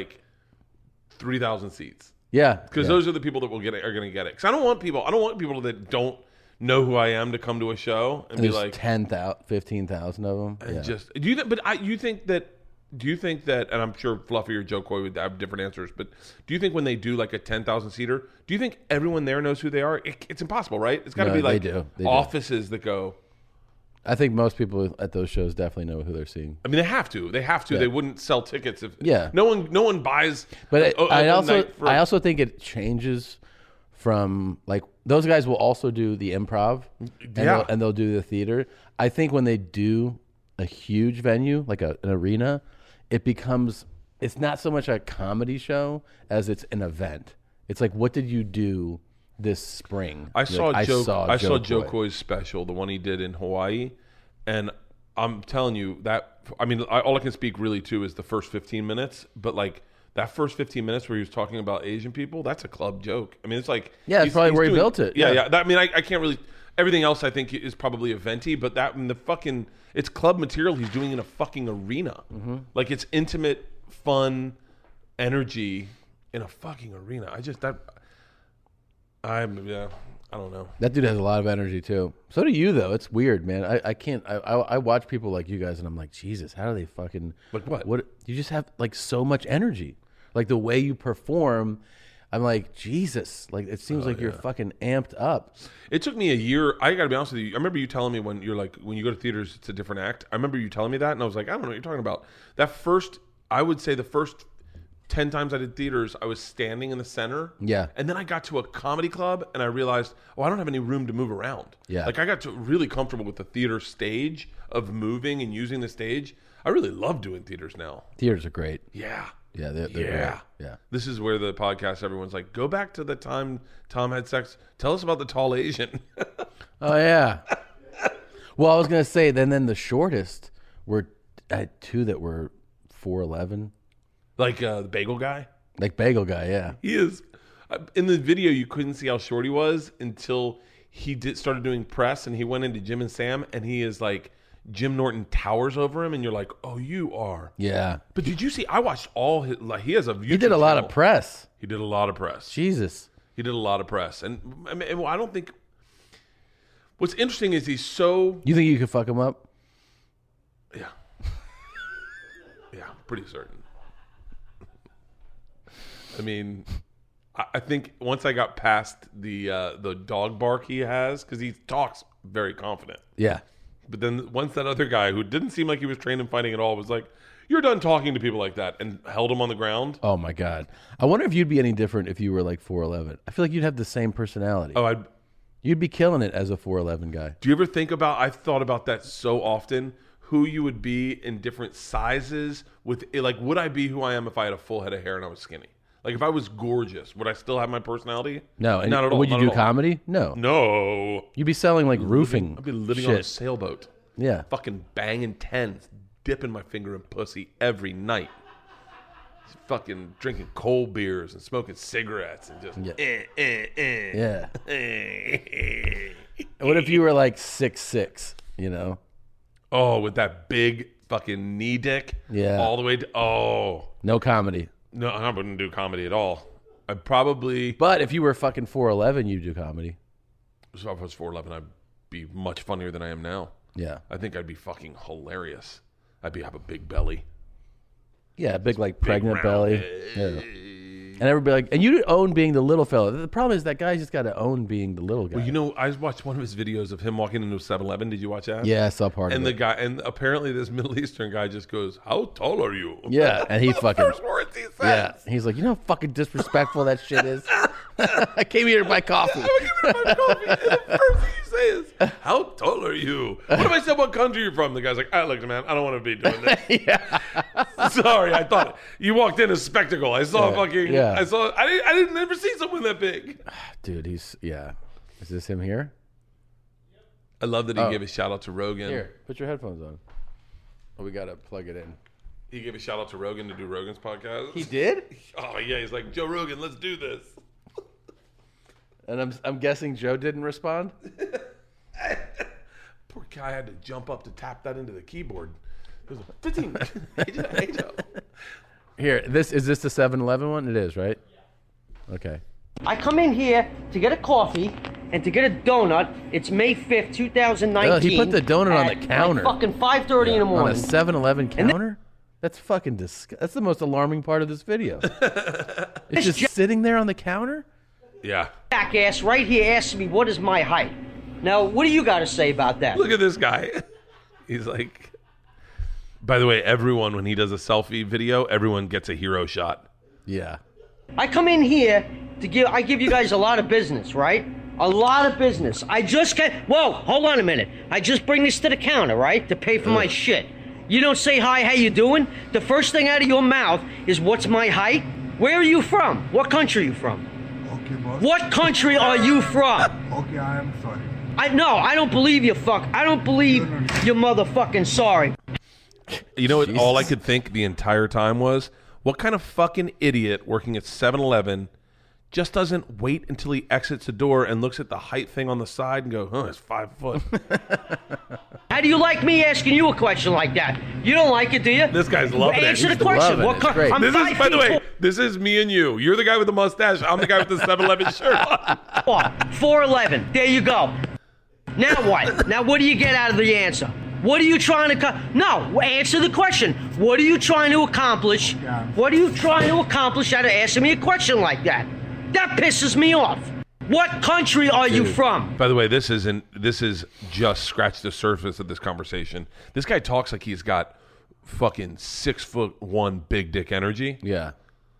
3,000 seats. Yeah. Because those are the people that are going to get it. Because I don't want people that don't know who I am to come to a show and be There's like 10,000, 15,000 of them. and Yeah. just do you think that, and I'm sure Fluffy or Joe Coy would have different answers, but do you think when they do like a 10,000 seater, do you think everyone there knows who they are? It's impossible, right? It's got to No, be like they do. offices that go. I think most people at those shows definitely know who they're seeing. I mean, they have to. Yeah. They wouldn't sell tickets if. Yeah. No one buys. But I I also think it changes from like those guys will also do the improv, and they'll do the theater. I think when they do a huge venue like an arena, it's not so much a comedy show as it's an event. It's like, what did you do this spring? I saw Joe Coy. Coy's special, the one he did in Hawaii, and I'm telling you that. I mean, all I can speak really to is the first 15 minutes, but like that first 15 minutes where he was talking about Asian people, that's a club joke. I mean, it's like that's probably where he built it. Yeah. I mean, I can't really. Everything else I think is probably eventy, but it's club material he's doing in a fucking arena. Mm-hmm. Like it's intimate, fun, energy in a fucking arena. I don't know. That dude has a lot of energy too. So do you though. It's weird, man. I can't. I watch people like you guys, and I'm like, Jesus, how do they fucking like what? What you just have like so much energy, like the way you perform. I'm like, Jesus, like it seems like you're fucking amped up. It took me a year. I got to be honest with you. I remember you telling me when you go to theaters, it's a different act. I remember you telling me that, and I was like, I don't know what you're talking about. I would say the first 10 times I did theaters, I was standing in the center. Yeah. And then I got to a comedy club and I realized, I don't have any room to move around. Yeah. Like I got to really comfortable with the theater stage of moving and using the stage. I really love doing theaters now. Theaters are great. Yeah. Yeah, they're great. Yeah. This is where the podcast, everyone's like, go back to the time Tom had sex. Tell us about the tall Asian. Oh, yeah. Well, I was going to say, then the shortest were, I had 2 that were 4'11". Like the bagel guy. Like Bagel Guy, yeah. He is. In the video, you couldn't see how short he was until he started doing press and he went into Jim and Sam and he is like, Jim Norton towers over him and you're like, oh, you are. Yeah. But did you see, I watched all his, like he has a YouTube He did a lot of channel. press. He did a lot of press. Jesus. He did a lot of press. And I mean, I don't think, what's interesting is he's so. You think you could fuck him up? Yeah. Yeah, pretty certain. I mean, I think once I got past the dog bark he has, because he talks very confident. Yeah. But then once that other guy who didn't seem like he was trained in fighting at all was like, you're done talking to people like that, and held him on the ground. Oh, my God. I wonder if you'd be any different if you were like 4'11". I feel like you'd have the same personality. Oh, You'd be killing it as a 4'11" guy. do you ever think about, I've thought about that so often, who you would be in different sizes with, like, would I be who I am if I had a full head of hair and I was skinny? Like, if I was gorgeous, would I still have my personality? No. And not at all. Would you not do at all. comedy? No. No. You'd be selling like roofing I'd be living shit. on a sailboat. Yeah. Fucking banging tens, dipping my finger in pussy every night. Fucking drinking cold beers and smoking cigarettes and just Yeah. What if you were like 6'6", you know? Oh, with that big fucking knee dick. Yeah. All the way to, No comedy. no, I wouldn't do comedy at all. I'd probably, But if you were fucking 4'11", you'd do comedy. if I was 4'11", I'd be much funnier than I am now. Yeah. I think I'd be fucking hilarious. Have a big belly. Yeah, a big like pregnant round belly. Yeah. And everybody like, and you own being the little fella. The problem is that guy just got to own being the little guy. Well, you know, I watched one of his videos of him walking into a 7-Eleven. Did you watch that? Yeah, I saw part And of the it. guy, and apparently this Middle Eastern guy just goes, "How tall are you?" Yeah, and he The fucking first words he says. yeah. He's like, you know how fucking disrespectful that shit is. I came here to buy coffee. And the first thing you say is, "How tall are you?" What if I said, "What country are you from?" The guy's like, "Look, man, I don't want to be doing this." Sorry, I thought you walked in as spectacle. I saw fucking. Yeah. I didn't ever see someone that big. Dude, he's yeah. Is this him here? I love that he gave a shout out to Rogan. Here, put your headphones on. Oh, we gotta plug it in. He gave a shout out to Rogan to do Rogan's podcast. He did? Oh yeah, he's like, Joe Rogan, let's do this. And I'm guessing Joe didn't respond? Poor guy had to jump up to tap that into the keyboard. It was a 15. Hey, Joe. Here, is this the 7-Eleven one? It is, right? Okay. I come in here to get a coffee and to get a donut. It's May 5th, 2019. Oh, he put the donut on the at, counter. Like fucking 5:30 in the On a morning. 7-Eleven counter? That's fucking disgusting. That's the most alarming part of this video. It's just sitting there on the counter? Yeah. Jackass right here asking me what is my height. Now, what do you got to say about that? Look at this guy. He's like, by the way, everyone, when he does a selfie video, everyone gets a hero shot. Yeah. I come in here to give you guys a lot of business, right? A lot of business. I just whoa, hold on a minute. I just bring this to the counter, right? To pay for my shit. You don't say hi, how you doing? The first thing out of your mouth is what's my height? Where are you from? What country are you from? Okay, boss. What country are you from? Okay, I am sorry. I don't believe you, I don't believe you're motherfucking sorry. You know what? Jesus. All I could think the entire time was, what kind of fucking idiot working at 7-Eleven just doesn't wait until he exits the door and looks at the height thing on the side and go, it's 5 foot. How do you like me asking you a question like that? You don't like it, do you? This guy's loving it. Answer He's the question. loving it. What It's great. I'm This 5 is, by the feet way, this is me and you. You're the guy with the mustache. I'm the guy with the 7-Eleven shirt on. tall. 4'11". There you go. Now what? Now what do you get out of the answer? What are you trying to No, answer the question. What are you trying to accomplish? Yeah. What are you trying to accomplish out of asking me a question like that? That pisses me off. What country are you from? By the way, this is just scratched the surface of this conversation. This guy talks like he's got fucking 6'1" big dick energy. Yeah.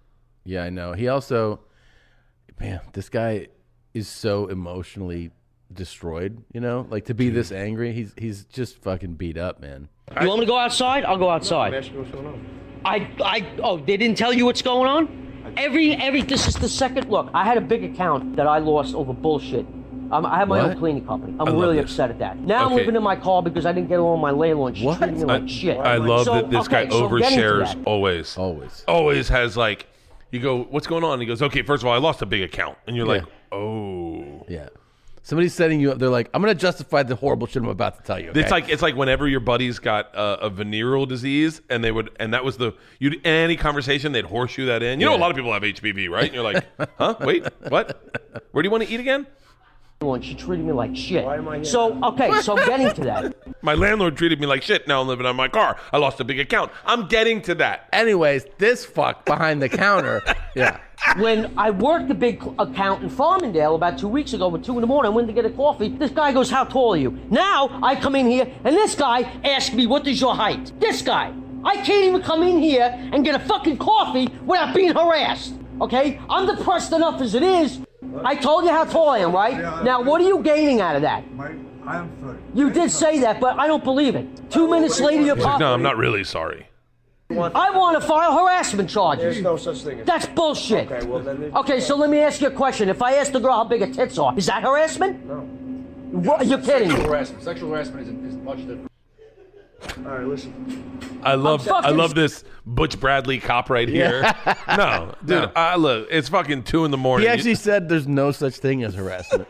Yeah, I know. He also, man, this guy is so emotionally destroyed. You know, like to be this angry, he's just fucking beat up, man. You want me to go outside? I'll go outside. Ask you what's going on. Oh, they didn't tell you what's going on? This is the second, look, I had a big account that I lost over bullshit. I have my What? own cleaning company. I'm love really this. upset at that. Now I'm Okay. living in my car because I didn't get along with my landlord. She's What? treating me like shit. I love So, that this okay, guy so getting to overshares that. always. Always. Has like, you go, what's going on? And he goes, okay, first of all, I lost a big account. And you're Yeah. like, oh. Yeah. Somebody's setting you up. They're like, I'm going to justify the horrible shit I'm about to tell you. Okay? It's like whenever your buddies got a venereal disease and that was any conversation they'd horseshoe that in. You know, a lot of people have HPV, right? And you're like, huh? Wait, what? Where do you want to eat again? She treated me like shit. Why am I here? So, okay, so I'm getting to that. My landlord treated me like shit. Now I'm living on my car. I lost a big account. I'm getting to that. Anyways, this fuck behind the counter. Yeah. When I worked a big account in Farmingdale about 2 weeks ago at 2 in the morning, I went to get a coffee. This guy goes, how tall are you? Now I come in here and this guy asks me, what is your height? This guy. I can't even come in here and get a fucking coffee without being harassed. Okay? I'm depressed enough as it is. I told you how tall I am, right? Yeah. Now what are you gaining out of that? I am 30. You did say that, but I don't believe it. 2 minutes later, you're popping. No, I'm not really sorry. I want to file harassment charges. There's no such thing as That's bullshit. Okay, well then. Okay, so let me ask you a question. If I ask the girl how big her tits are, is that harassment? No. What, you're kidding me. harassment. Sexual harassment is much different. All right, listen. I love fucking- this Butch Bradley cop right here. No, dude, look, it's fucking 2 in the morning. He actually said there's no such thing as harassment.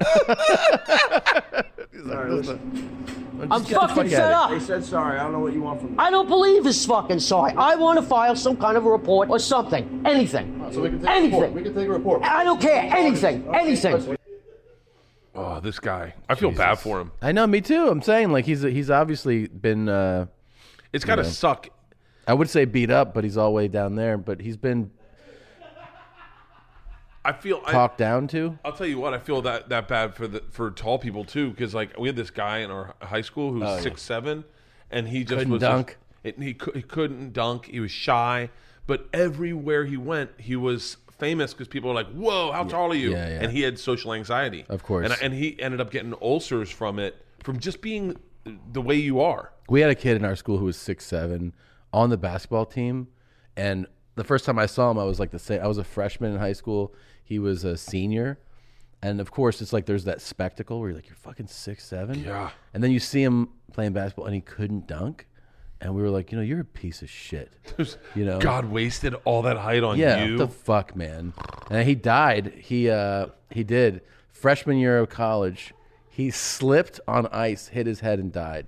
All right, listen. I'm fucking fed up. They said sorry. I don't know what you want from me. I don't believe this fucking sorry. I want to file some kind of a report or something. Anything. So we can take a report. Anything. We can take a report. I don't care. Anything. Anything. Oh, this guy. I feel bad for him. I know, me too. I'm saying, like, he's obviously been, It's got to suck. I would say beat up, but he's all the way down there. But he's been I feel talked down to. I'll tell you what, I feel that bad for tall people too, because like we had this guy in our high school who was 6'7", and he just Couldn't was dunk. he couldn't dunk. He was shy, but everywhere he went, he was famous because people were like, "Whoa, how tall are you?" Yeah, yeah. And he had social anxiety, Of course. and he ended up getting ulcers from it, from just being the way you are. We had a kid in our school who was 6'7" on the basketball team, and the first time I saw him, I was like the same. I was a freshman in high school. He was a senior, and of course, it's like there's that spectacle where you're like, you're fucking 6'7", Yeah. and then you see him playing basketball, and he couldn't dunk, and we were like, you know, you're a piece of shit. You know, God wasted all that height on yeah, you. what the fuck, man. And he died. He did freshman year of college. He slipped on ice, hit his head, and died.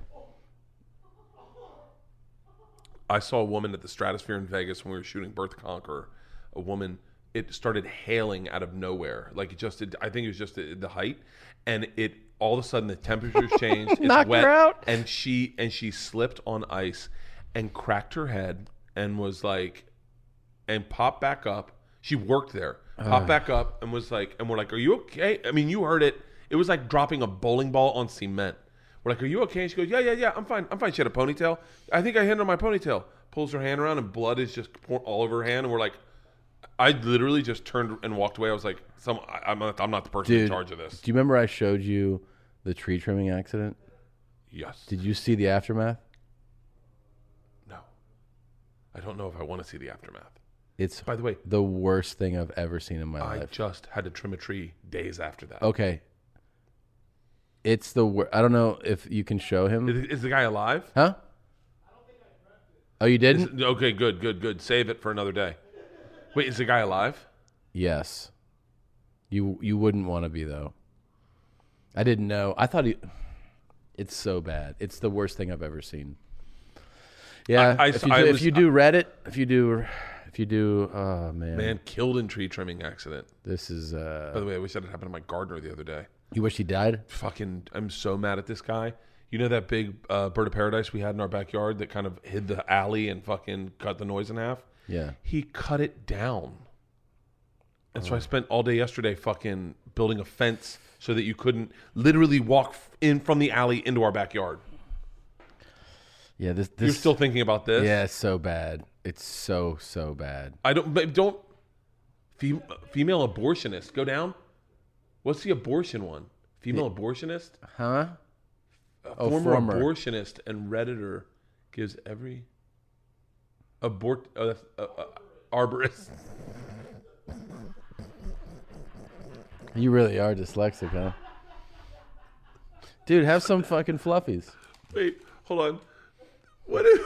I saw a woman at the Stratosphere in Vegas when we were shooting Birth Conqueror. A woman, it started hailing out of nowhere. Like I think it was just the height, and it all of a sudden the temperatures changed. It's Knocked wet, her out? and she slipped on ice and cracked her head and was like, and popped back up. She worked there, popped back up and was like, and we're like, "Are you okay?" I mean, you heard it. It was like dropping a bowling ball on cement. We're like, "Are you okay?" And she goes, Yeah, I'm fine. She had a ponytail. I think I hit her on my ponytail. Pulls her hand around and blood is just pouring all over her hand. And we're like, I literally just turned and walked away. I was like, I'm not the person in Dude, charge of this. do you remember I showed you the tree trimming accident? Yes. Did you see the aftermath? No. I don't know if I want to see the aftermath. It's, By the way, the worst thing I've ever seen in my I life. just had to trim a tree days after that. Okay. It's the worst. I don't know if you can show him. Is the guy alive? Huh? Oh, you didn't? Okay, good. Save it for another day. Wait, is the guy alive? Yes. You wouldn't want to be, though. I didn't know. I thought it's so bad. It's the worst thing I've ever seen. Yeah. If you do Reddit, if you do, oh man. Man killed in tree trimming accident. This is, By the way, I wish that had happened to my gardener the other day. you wish he died? Fucking, I'm so mad at this guy. You know that big bird of paradise we had in our backyard that kind of hid the alley and fucking cut the noise in half? Yeah. He cut it down. And so I spent all day yesterday fucking building a fence so that you couldn't literally walk in from the alley into our backyard. Yeah, this You're still thinking about this? Yeah, it's so bad. It's so bad. I don't Female abortionist. Go down. What's the abortion one? Female abortionist? Huh? Former abortionist and Redditor gives every arborist. You really are dyslexic, huh? Dude, have some fucking fluffies. Wait, hold on. What if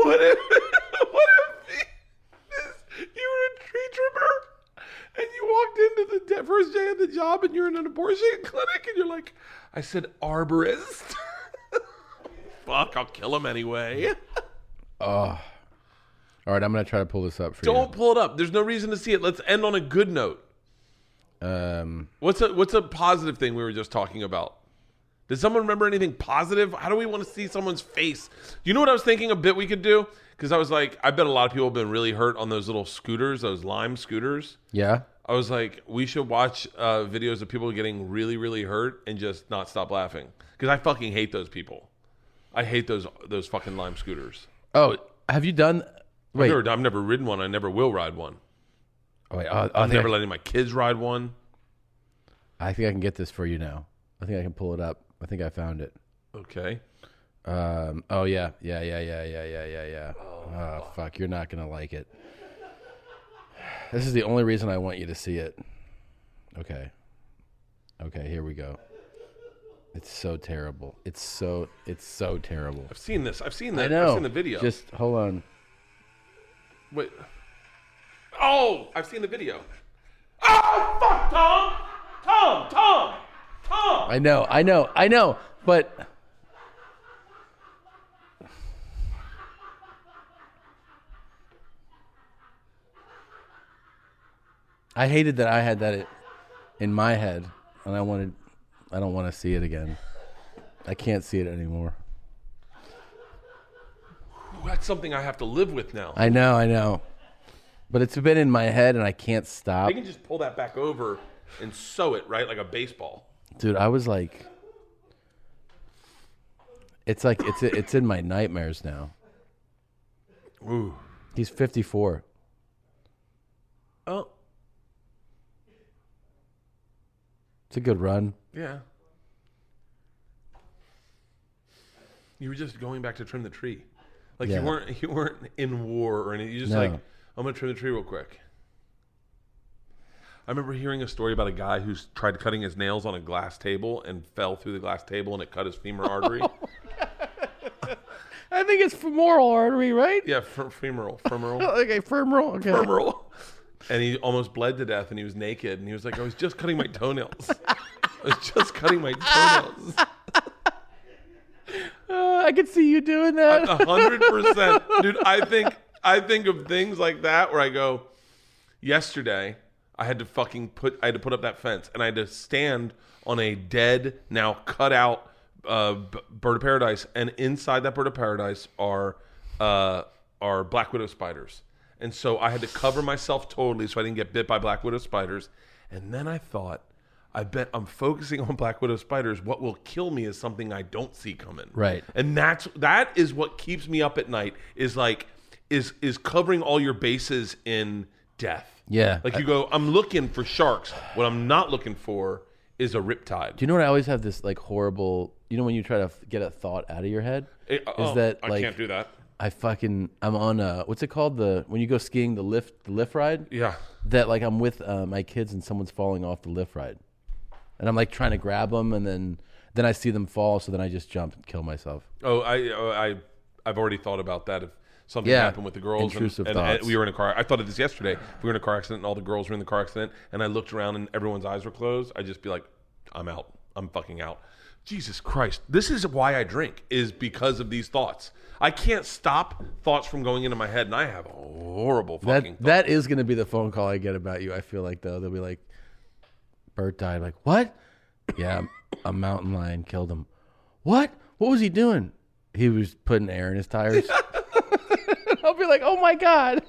you were a tree trimmer and you walked into the first day of the job and you're in an abortion clinic and you're like, I said arborist. Fuck, I'll kill him anyway. Oh. All right, I'm going to try to pull this up for you. Don't pull it up. There's no reason to see it. Let's end on a good note. What's a positive thing we were just talking about? Does someone remember anything positive? How do we want to see someone's face? You know what I was thinking a bit we could do? Because I was like, I bet a lot of people have been really hurt on those little scooters, those Lime scooters. Yeah? I was like, we should watch videos of people getting really, really hurt and just not stop laughing. Because I fucking hate those people. I hate those fucking Lime scooters. Oh, have you done... Wait. I've never ridden one. I never will ride one. Oh, wait. I've never let any of my kids ride one. I think I can get this for you now. I think I can pull it up. I think I found it. Okay. Oh, yeah. Yeah. Oh, fuck. You're not going to like it. This is the only reason I want you to see it. Okay, here we go. It's so terrible. It's so terrible. I've seen this. I know. I've seen the video. Just hold on. Wait. Oh, I've seen the video. Oh, fuck, Tom! I know. But I hated that I had that in my head, and I don't want to see it again. I can't see it anymore. That's something I have to live with now. I know. But it's been in my head, and I can't stop. They can just pull that back over and sew it, right? Like a baseball. Dude, I was like... It's in my nightmares now. Ooh. He's 54. Oh. It's a good run. Yeah. You were just going back to trim the tree. Like Yeah. you weren't in war or anything. You just No. like, I'm gonna trim the tree real quick. I remember hearing a story about a guy who's tried cutting his nails on a glass table and fell through the glass table and it cut his femur artery. I think it's femoral artery, right? Yeah, femoral. Okay, femoral. Okay. Femoral. And he almost bled to death and he was naked and he was like, I was just cutting my toenails. I could see you doing that. 100%. Dude, I think of things like that where I go, yesterday I had to put up that fence and I had to stand on a dead, now cut out bird of paradise, and inside that bird of paradise are black widow spiders. And so I had to cover myself totally so I didn't get bit by black widow spiders. And then I thought, I bet I'm focusing on black widow spiders. What will kill me is something I don't see coming. Right. And that is what keeps me up at night, is covering all your bases in death. Yeah. Like you go, I'm looking for sharks. What I'm not looking for is a riptide. Do you know what I always have this like horrible, when you try to get a thought out of your head? I can't do that. I'm on what's it called? When you go skiing, the lift ride? Yeah. That like I'm with my kids and someone's falling off the lift ride. And I'm like trying to grab them and then I see them fall, so then I just jump and kill myself. Oh, I've already thought about that. If something happened with the girls and we were in a car. I thought of this yesterday. We were in a car accident and all the girls were in the car accident and I looked around and everyone's eyes were closed. I'd just be like, I'm out. I'm fucking out. Jesus Christ. This is why I drink, is because of these thoughts. I can't stop thoughts from going into my head, and I have a horrible fucking thought. That is going to be the phone call I get about you, I feel like, though. They'll be like, Bert died. I'm like, what? Yeah, a mountain lion killed him. What? What was he doing? He was putting air in his tires. I'll be like, oh my God.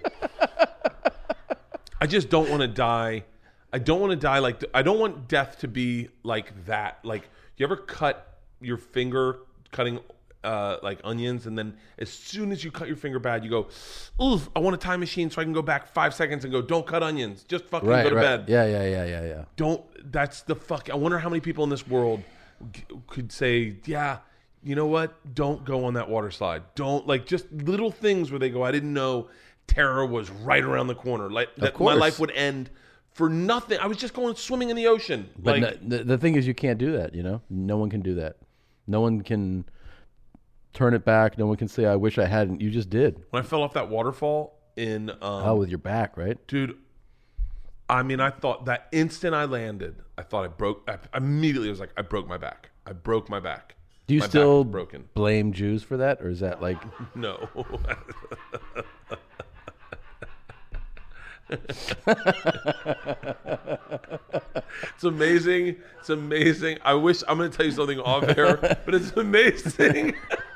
I just don't want to die. I don't want to die like... I don't want death to be like that. Like, you ever cut your finger cutting like onions, and then as soon as you cut your finger bad, you go, oof, I want a time machine so I can go back 5 seconds and go, don't cut onions, just fucking go to bed. Yeah. Don't. That's the fuck. I wonder how many people in this world could say, yeah, you know what? Don't go on that water slide. Don't, like, just little things where they go, I didn't know terror was right around the corner. Like that, my life would end for nothing. I was just going swimming in the ocean. But like, the thing is, you can't do that. You know, no one can do that. No one can turn it back. No one can say, I wish I hadn't. You just did. when I fell off that waterfall in, With your back, right? dude, I mean, I thought that instant I landed, I thought I immediately was like, I broke my back. I broke my back. Do you My back still was broken? blame Jews for that, or is that like? No. It's amazing. It's amazing. I wish I'm going to tell you something off air, but it's amazing.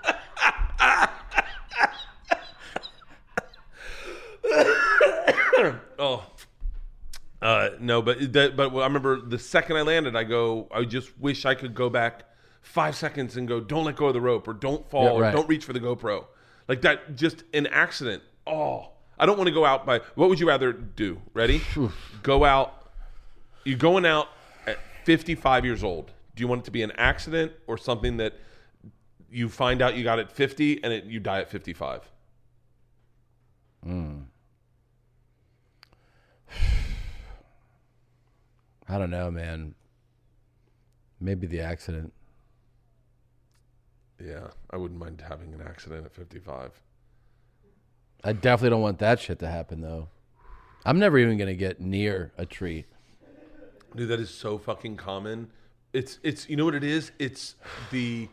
No, but I remember the second I landed, I just wish I could go back 5 seconds and go, don't let go of the rope, or don't fall, right. or don't reach for the GoPro. Like that, just an accident. Oh, I don't want to go out by, what would you rather do? Ready? Go out. You're going out at 55 years old. Do you want it to be an accident or something that you find out you got at 50 and you die at 55? I don't know, man. Maybe the accident. Yeah, I wouldn't mind having an accident at 55. I definitely don't want that shit to happen, though. I'm never even gonna get near a tree. Dude, that is so fucking common. It's you know what it is? It's you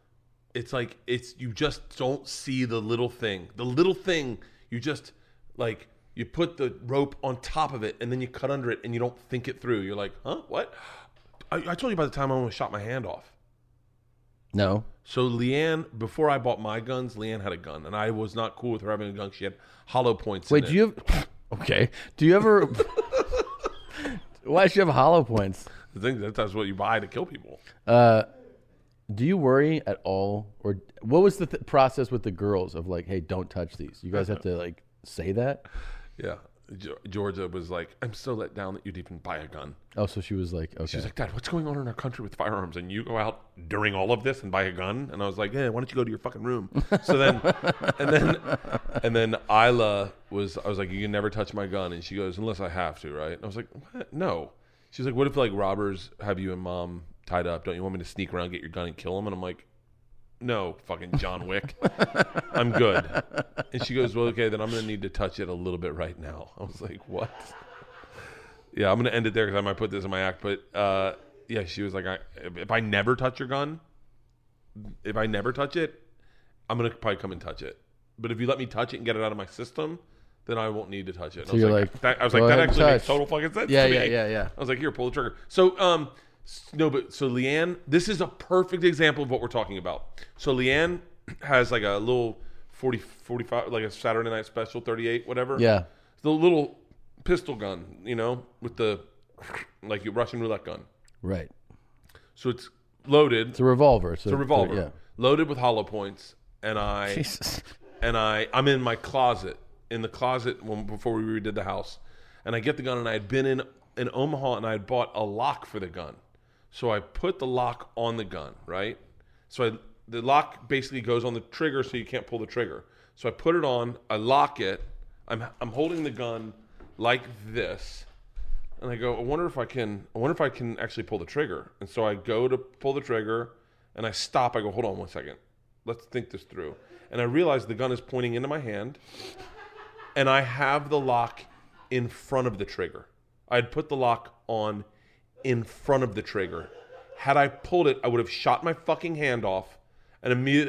just don't see the little thing. The little thing, you just, like, you put the rope on top of it and then you cut under it and you don't think it through. You're like, huh? What? I told you by the time I almost shot my hand off. No. So Leanne, before I bought my guns, Leanne had a gun, and I was not cool with her having a gun. She had hollow points. Wait, in do it. you have... Okay. Do you ever... Why does she have hollow points? I think that's what you buy to kill people. Do you worry at all? Or what was the process with the girls of like, hey, don't touch these? You guys have to like say that? Yeah. Georgia was like, I'm so let down that you'd even buy a gun. Oh, so she was like, okay. She was like, Dad, what's going on in our country with firearms? And you go out during all of this and buy a gun? And I was like, yeah, why don't you go to your fucking room? So then, and then Isla I was like, you can never touch my gun. And she goes, unless I have to, right? And I was like, what? No. She's like, what if like robbers have you and mom tied up? Don't you want me to sneak around, get your gun and kill them? And I'm like, no, fucking John Wick. I'm good. And she goes, well, okay, then I'm going to need to touch it a little bit right now. I was like, what? Yeah, I'm going to end it there because I might put this in my act. But yeah, she was like, if I never touch your gun, if I never touch it, I'm going to probably come and touch it. But if you let me touch it and get it out of my system, then I won't need to touch it. So you're like, that actually makes total fucking sense to me. Yeah. I was like, here, pull the trigger. So, so Leanne, this is a perfect example of what we're talking about. So Leanne has like a little 45, like a Saturday Night Special 38, whatever. Yeah. The little pistol gun, you know, with the, like, your Russian roulette gun. Right. So it's loaded. It's a revolver. It's a revolver. Yeah. Loaded with hollow points. And Jesus. I'm in my closet, before we redid the house. And I get the gun, and I had been in Omaha, and I had bought a lock for the gun. So I put the lock on the gun, right? So the lock basically goes on the trigger so you can't pull the trigger. So I put it on, I lock it, I'm holding the gun like this, and I go, I wonder if I can actually pull the trigger. And so I go to pull the trigger, and I stop, I go, hold on 1 second. Let's think this through. And I realize the gun is pointing into my hand, and I have the lock in front of the trigger. I had put the lock on in front of the trigger. Had I pulled it, I would have shot my fucking hand off, and immediately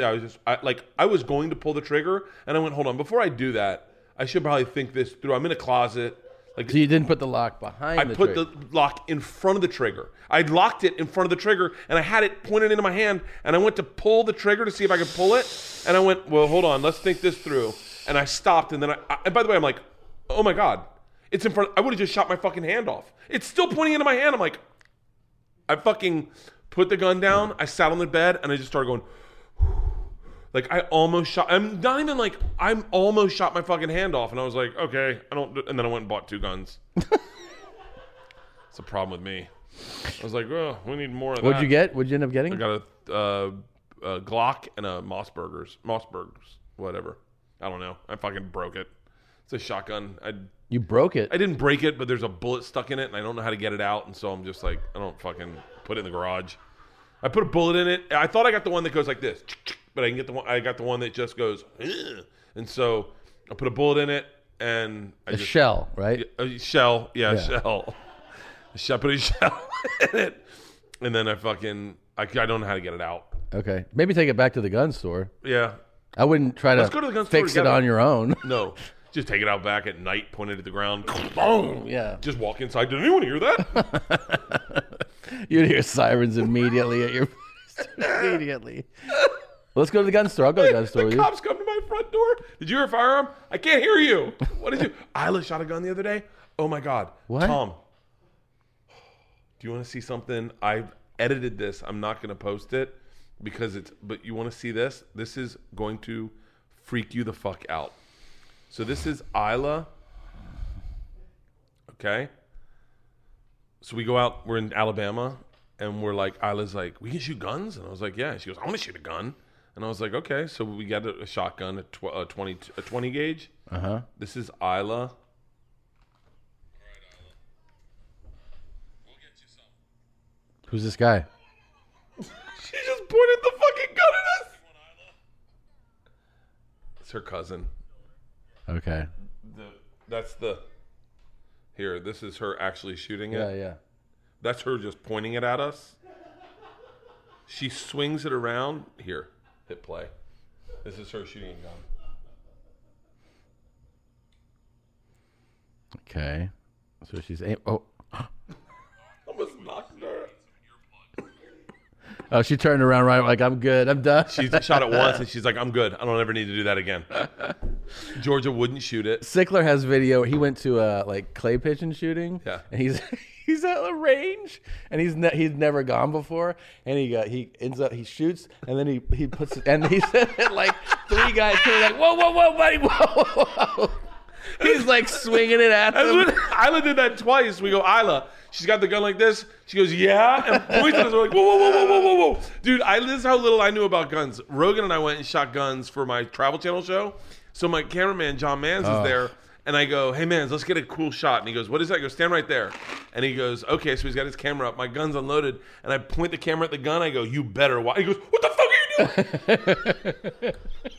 I was going to pull the trigger, and I went, hold on, before I do that, I should probably think this through. I'm in a closet. Like, So you didn't put the lock behind the trigger? I put the lock in front of the trigger. I locked it in front of the trigger, and I had it pointed into my hand, and I went to pull the trigger to see if I could pull it, and I went, well, hold on, let's think this through. And I stopped, and then and by the way, I'm like, oh my God, it's in front. I would have just shot my fucking hand off. It's still pointing into my hand. I'm like, I fucking put the gun down. I sat on the bed, and I just started going, Like I almost shot. I'm not even like I'm almost shot my fucking hand off, and I was like, okay, I don't. And then I went and bought 2 guns. It's a problem with me. I was like, oh, we need more of that. What'd you get? What'd you end up getting? I got a Glock and a Mossbergers, whatever. I don't know. I fucking broke it. It's a shotgun. You broke it. I didn't break it, but there's a bullet stuck in it, and I don't know how to get it out, and so I'm just like, I don't fucking put it in the garage. I put a bullet in it. I thought I got the one that goes like this, but I got the one that just goes, ugh. And so I put a bullet in it, and a shell, right? A shell, shell. I put a shell in it, and then I don't know how to get it out. Okay, maybe take it back to the gun store. Yeah, I wouldn't try Let's go to the gun store fix it together. on your own. No, just take it out back at night, point it at the ground. Boom. Yeah. Just walk inside. Did anyone hear that? You'd hear sirens immediately at your immediately. Let's go to the gun store. I'll go to the gun store The with you. cops come to my front door. Did you hear a firearm? I can't hear you. What did you? Isla shot a gun the other day. Oh my God. What? Tom, do you want to see something? I've edited this. I'm not going to post it because but you want to see this? This is going to freak you the fuck out. So this is Isla. Okay. So we go out, we're in Alabama, and we're like, Isla's like, we can shoot guns? And I was like, yeah. She goes, I want to shoot a gun. And I was like, okay. So we got a shotgun, a 20 gauge. Uh-huh. This is Isla. Who's this guy? She just pointed the fucking gun at us. It's her cousin. Okay. Here, this is her actually shooting it. Yeah. That's her just pointing it at us. She swings it around. Here, hit play. This is her shooting a gun. Okay. So she's Almost knocked her. Oh, she turned around right like, I'm good. I'm done. She shot it once, and she's like, I'm good. I don't ever need to do that again. Georgia wouldn't shoot it. Sickler has video. He went to like clay pigeon shooting. Yeah. And he's at the range, and he's never gone before, and he ends up he shoots, and then he puts it, and he said that like 3 guys came like, whoa, buddy, whoa. He's like swinging it at them. Isla did that twice. We go, Isla. She's got the gun like this. She goes, yeah, and points at us. We're like, whoa. Dude, this is how little I knew about guns. Rogan and I went and shot guns for my Travel Channel show. So my cameraman, John Mans, is there. And I go, hey, Mans, let's get a cool shot. And he goes, what is that? I go, stand right there. And he goes, okay. So he's got his camera up. My gun's unloaded. And I point the camera at the gun. I go, you better watch. He goes, what the fuck are you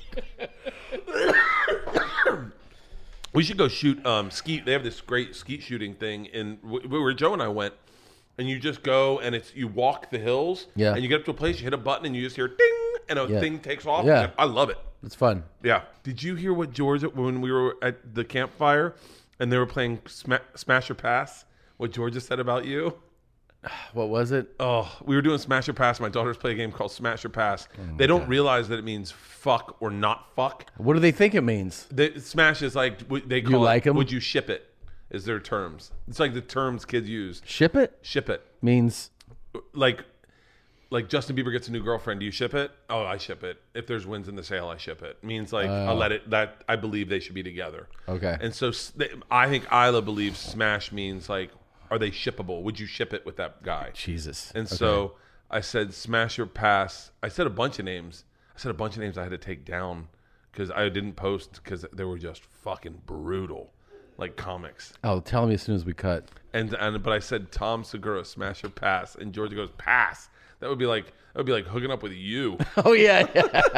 doing? We should go shoot skeet. They have this great skeet shooting thing in where Joe and I went, and you just go and you walk the hills, Yeah. and you get up to a place, you hit a button, and you just hear ding, and a thing takes off. Yeah. I love it. It's fun. Yeah. Did you hear what Georgia, when we were at the campfire and they were playing Smash or Pass, what Georgia said about you? What was it? Oh, we were doing Smash or Pass. My daughters play a game called Smash or Pass. They don't realize that it means fuck or not fuck. What do they think it means? Smash is like, they call like it, 'em? would you ship it, is their terms. It's like the terms kids use. Ship it Ship it. means Like Justin Bieber gets a new girlfriend. Do you ship it? Oh, I ship it. If there's wins in the sale, I ship it. Means like I'll let it. That I believe they should be together. Okay. And so I think Isla believes Smash means like, are they shippable? Would you ship it with that guy? Jesus. And Okay. so I said Smash or Pass. I said a bunch of names. I had to take down because I didn't post because they were just fucking brutal, like comics. Oh, tell me as soon as we cut. But I said Tom Segura, Smash or Pass, and Georgia goes Pass. That would be like hooking up with you. Oh yeah.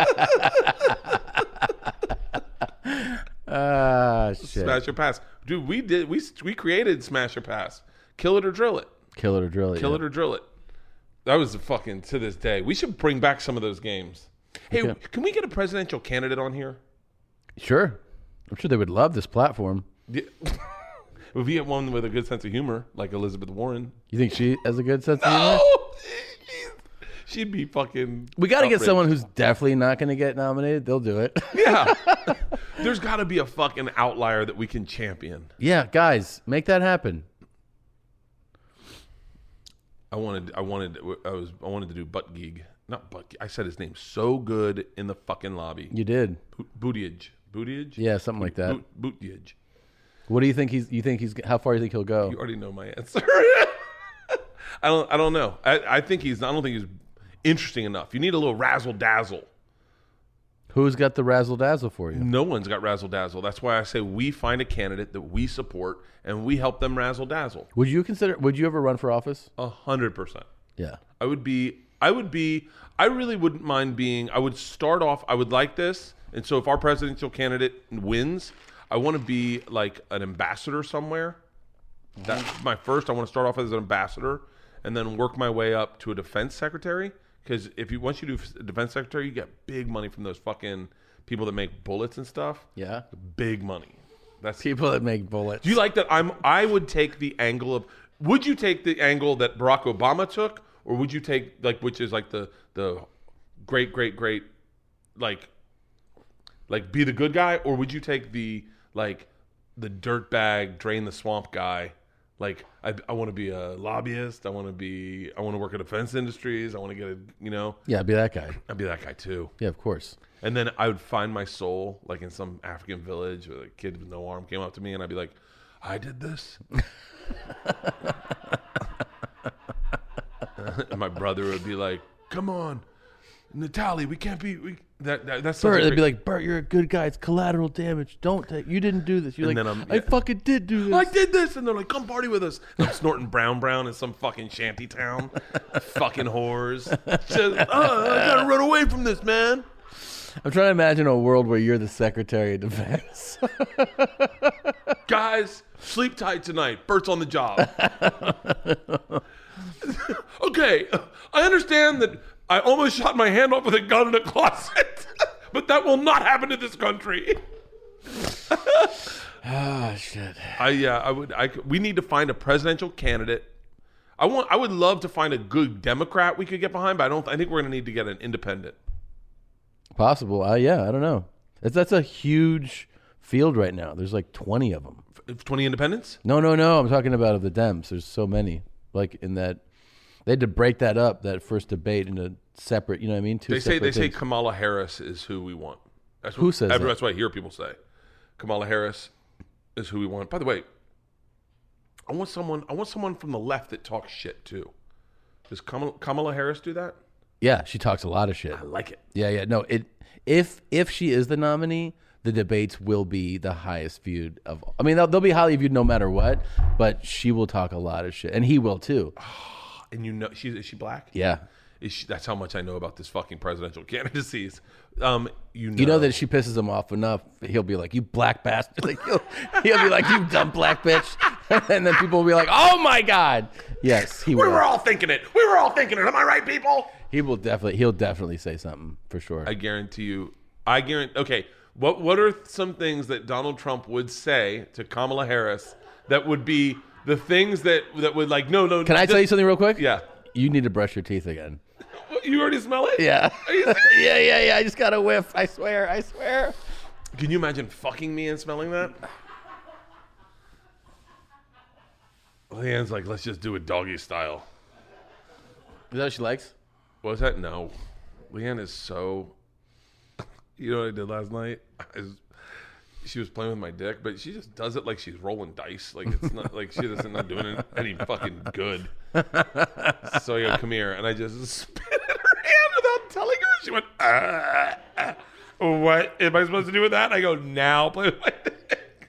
Shit. Smash or Pass, dude. We created Smash or Pass. Kill it or drill it. Kill it or drill it. Kill it or drill it. That was fucking to this day. We should bring back some of those games. Hey, Okay. Can we get a presidential candidate on here? Sure. I'm sure they would love this platform. Yeah. If we get one with a good sense of humor, like Elizabeth Warren. You think she has a good sense of humor? Oh, she'd be fucking. We got to get outraged. someone who's definitely not going to get nominated. They'll do it. Yeah. There's got to be a fucking outlier that we can champion. Yeah, guys, make that happen. I wanted to do Butt Geek not Bucky. I said his name so good in the fucking lobby. You did. Buttigieg? Yeah, something like that. Buttigieg. What do you think how far do you think he'll go? You already know my answer. I don't know. I don't think he's interesting enough. You need a little razzle dazzle. Who's got the razzle dazzle for you? No one's got razzle dazzle. That's why I say we find a candidate that we support and we help them razzle dazzle. Would you ever run for office? 100%. Yeah. I really wouldn't mind being, I would start off, I would like this. And so if our presidential candidate wins, I want to be like an ambassador somewhere. That's my first. I want to start off as an ambassador and then work my way up to a defense secretary. Because once you do defense secretary, you get big money from those fucking people that make bullets and stuff. Yeah. Big money. That's People that make bullets. Do you like that? I would take the angle of. Would you take the angle that Barack Obama took, or would you take which is like the great like be the good guy, or would you take the dirtbag drain the swamp guy? Like I want to be a lobbyist. I want to work in defense industries. I want to get Yeah, be that guy. I'd be that guy too. Yeah, of course. And then I would find my soul like in some African village where a kid with no arm came up to me and I'd be like, I did this. And my brother would be like, come on, Natalie, we can't be. That's Bert, they'd be like, Bert, you're a good guy. It's collateral damage. You didn't do this. You're And like, then I fucking did do this. I did this, and they're like, "Come party with us." And I'm snorting brown in some fucking shanty town, fucking whores. Just, I gotta run away from this, man. I'm trying to imagine a world where you're the Secretary of Defense. Guys, sleep tight tonight. Bert's on the job. Okay, I understand that I almost shot my hand off with a gun in a closet, but that will not happen in this country. Ah, shit. We need to find a presidential candidate. I would love to find a good Democrat we could get behind, but I think we're going to need to get an independent. Possible. Yeah, I don't know. That's a huge field right now. There's like 20 of them. 20 independents? No. I'm talking about of the Dems. There's so many. Like in that, they had to break that up, that first debate, into separate. You know what I mean? They say Kamala Harris is who we want. Who says that? That's what I hear people say. Kamala Harris is who we want. By the way, I want someone from the left that talks shit too. Does Kamala Harris do that? Yeah, she talks a lot of shit. I like it. Yeah. No, if she is the nominee, the debates will be the highest viewed of. I mean, they'll be highly viewed no matter what. But she will talk a lot of shit, and he will too. And is she black? Yeah. That's how much I know about this fucking presidential candidacies. You know that she pisses him off enough. He'll be like, "You black bastard!" Like he'll be like, "You dumb black bitch," and then people will be like, "Oh my god!" Yes, he will. We were all thinking it. Am I right, people? He'll definitely say something for sure. I guarantee you. Okay, what are some things that Donald Trump would say to Kamala Harris that would be the things that would like no? Can I tell you something real quick? Yeah. You need to brush your teeth again. You already smell it? Yeah. Are you serious? Yeah. I just got a whiff. I swear. Can you imagine fucking me and smelling that? Leanne's like, let's just do it doggy style. Is that what she likes? What was that? No. Leanne is so... You know what I did last night? She was playing with my dick, but she just does it like she's rolling dice. Like it's not like she doesn't not doing any fucking good. So I go, come here, and I just spit in her hand without telling her. She went, what am I supposed to do with that? And I go, now play with my dick.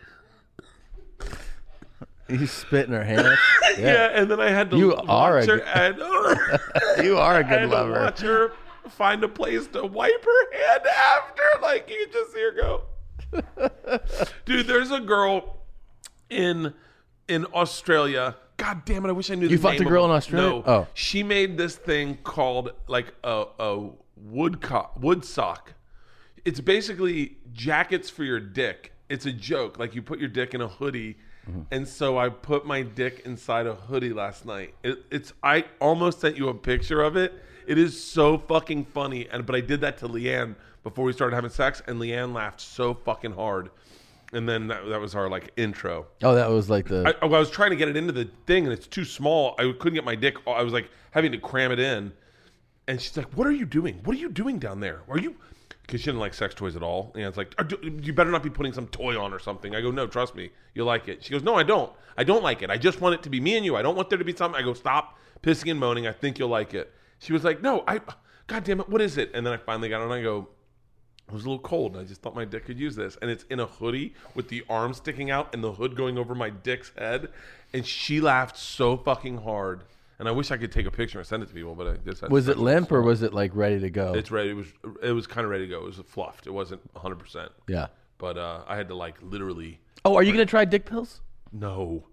You spit in her hand. Yeah, and then I had to watch her. You are a good I had lover. to watch her find a place to wipe her hand after. Like you could just see her go. Dude, there's a girl in Australia. God damn it! I wish I knew. You fucked a girl in Australia? No. Oh, she made this thing called like a wood sock. It's basically jackets for your dick. It's a joke. Like you put your dick in a hoodie, and so I put my dick inside a hoodie last night. I almost sent you a picture of it. It is so fucking funny, but I did that to Leanne before we started having sex, and Leanne laughed so fucking hard. And then that was our like intro. Oh, that was like the. I was trying to get it into the thing, and it's too small. I couldn't get my dick. I was like having to cram it in, And she's like, "What are you doing? What are you doing down there? Are you?" Because she didn't like sex toys at all. And it's like, "You better not be putting some toy on or something." I go, "No, trust me, you'll like it." She goes, "No, I don't. I don't like it. I just want it to be me and you. I don't want there to be something." I go, "Stop pissing and moaning. I think you'll like it." She was like, "No, God damn it, what is it?" And then I finally got on and I go, "It was a little cold. And I just thought my dick could use this." And it's in a hoodie with the arm sticking out and the hood going over my dick's head. And she laughed so fucking hard. And I wish I could take a picture and send it to people, but I just Was it limp or was it like ready to go? It's ready. It was kind of ready to go. It was fluffed. It wasn't 100%. Yeah. But I had to like literally. Oh, are you gonna try dick pills? No.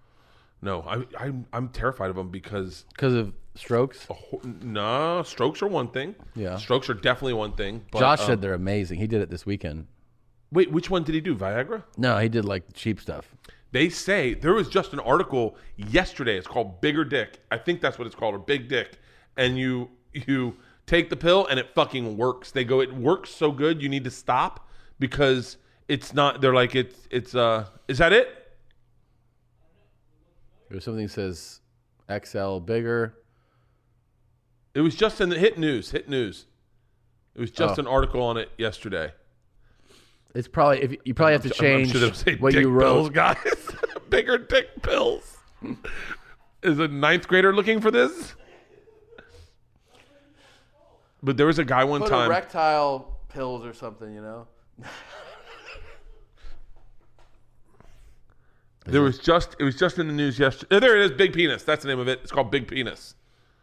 I'm terrified of them because of strokes? no, strokes are one thing. Yeah. Strokes are definitely one thing. But, Josh said they're amazing. He did it this weekend. Wait, which one did he do? Viagra? No, he did like the cheap stuff. They say there was just an article yesterday. It's called Bigger Dick. I think that's what it's called, or Big Dick. And you take the pill and it fucking works. They go, it works so good you need to stop because it's not. They're like it's. Is that it? There's something that says XL bigger. It was just in the Hit News. It was just an article on it yesterday. It's probably you probably have to change what dick you wrote. pills, guys. Bigger dick pills. Is a ninth grader looking for this? But there was a guy one time. Erectile pills or something, you know. It was just in the news yesterday. There it is, Big Penis. That's the name of it. It's called Big Penis.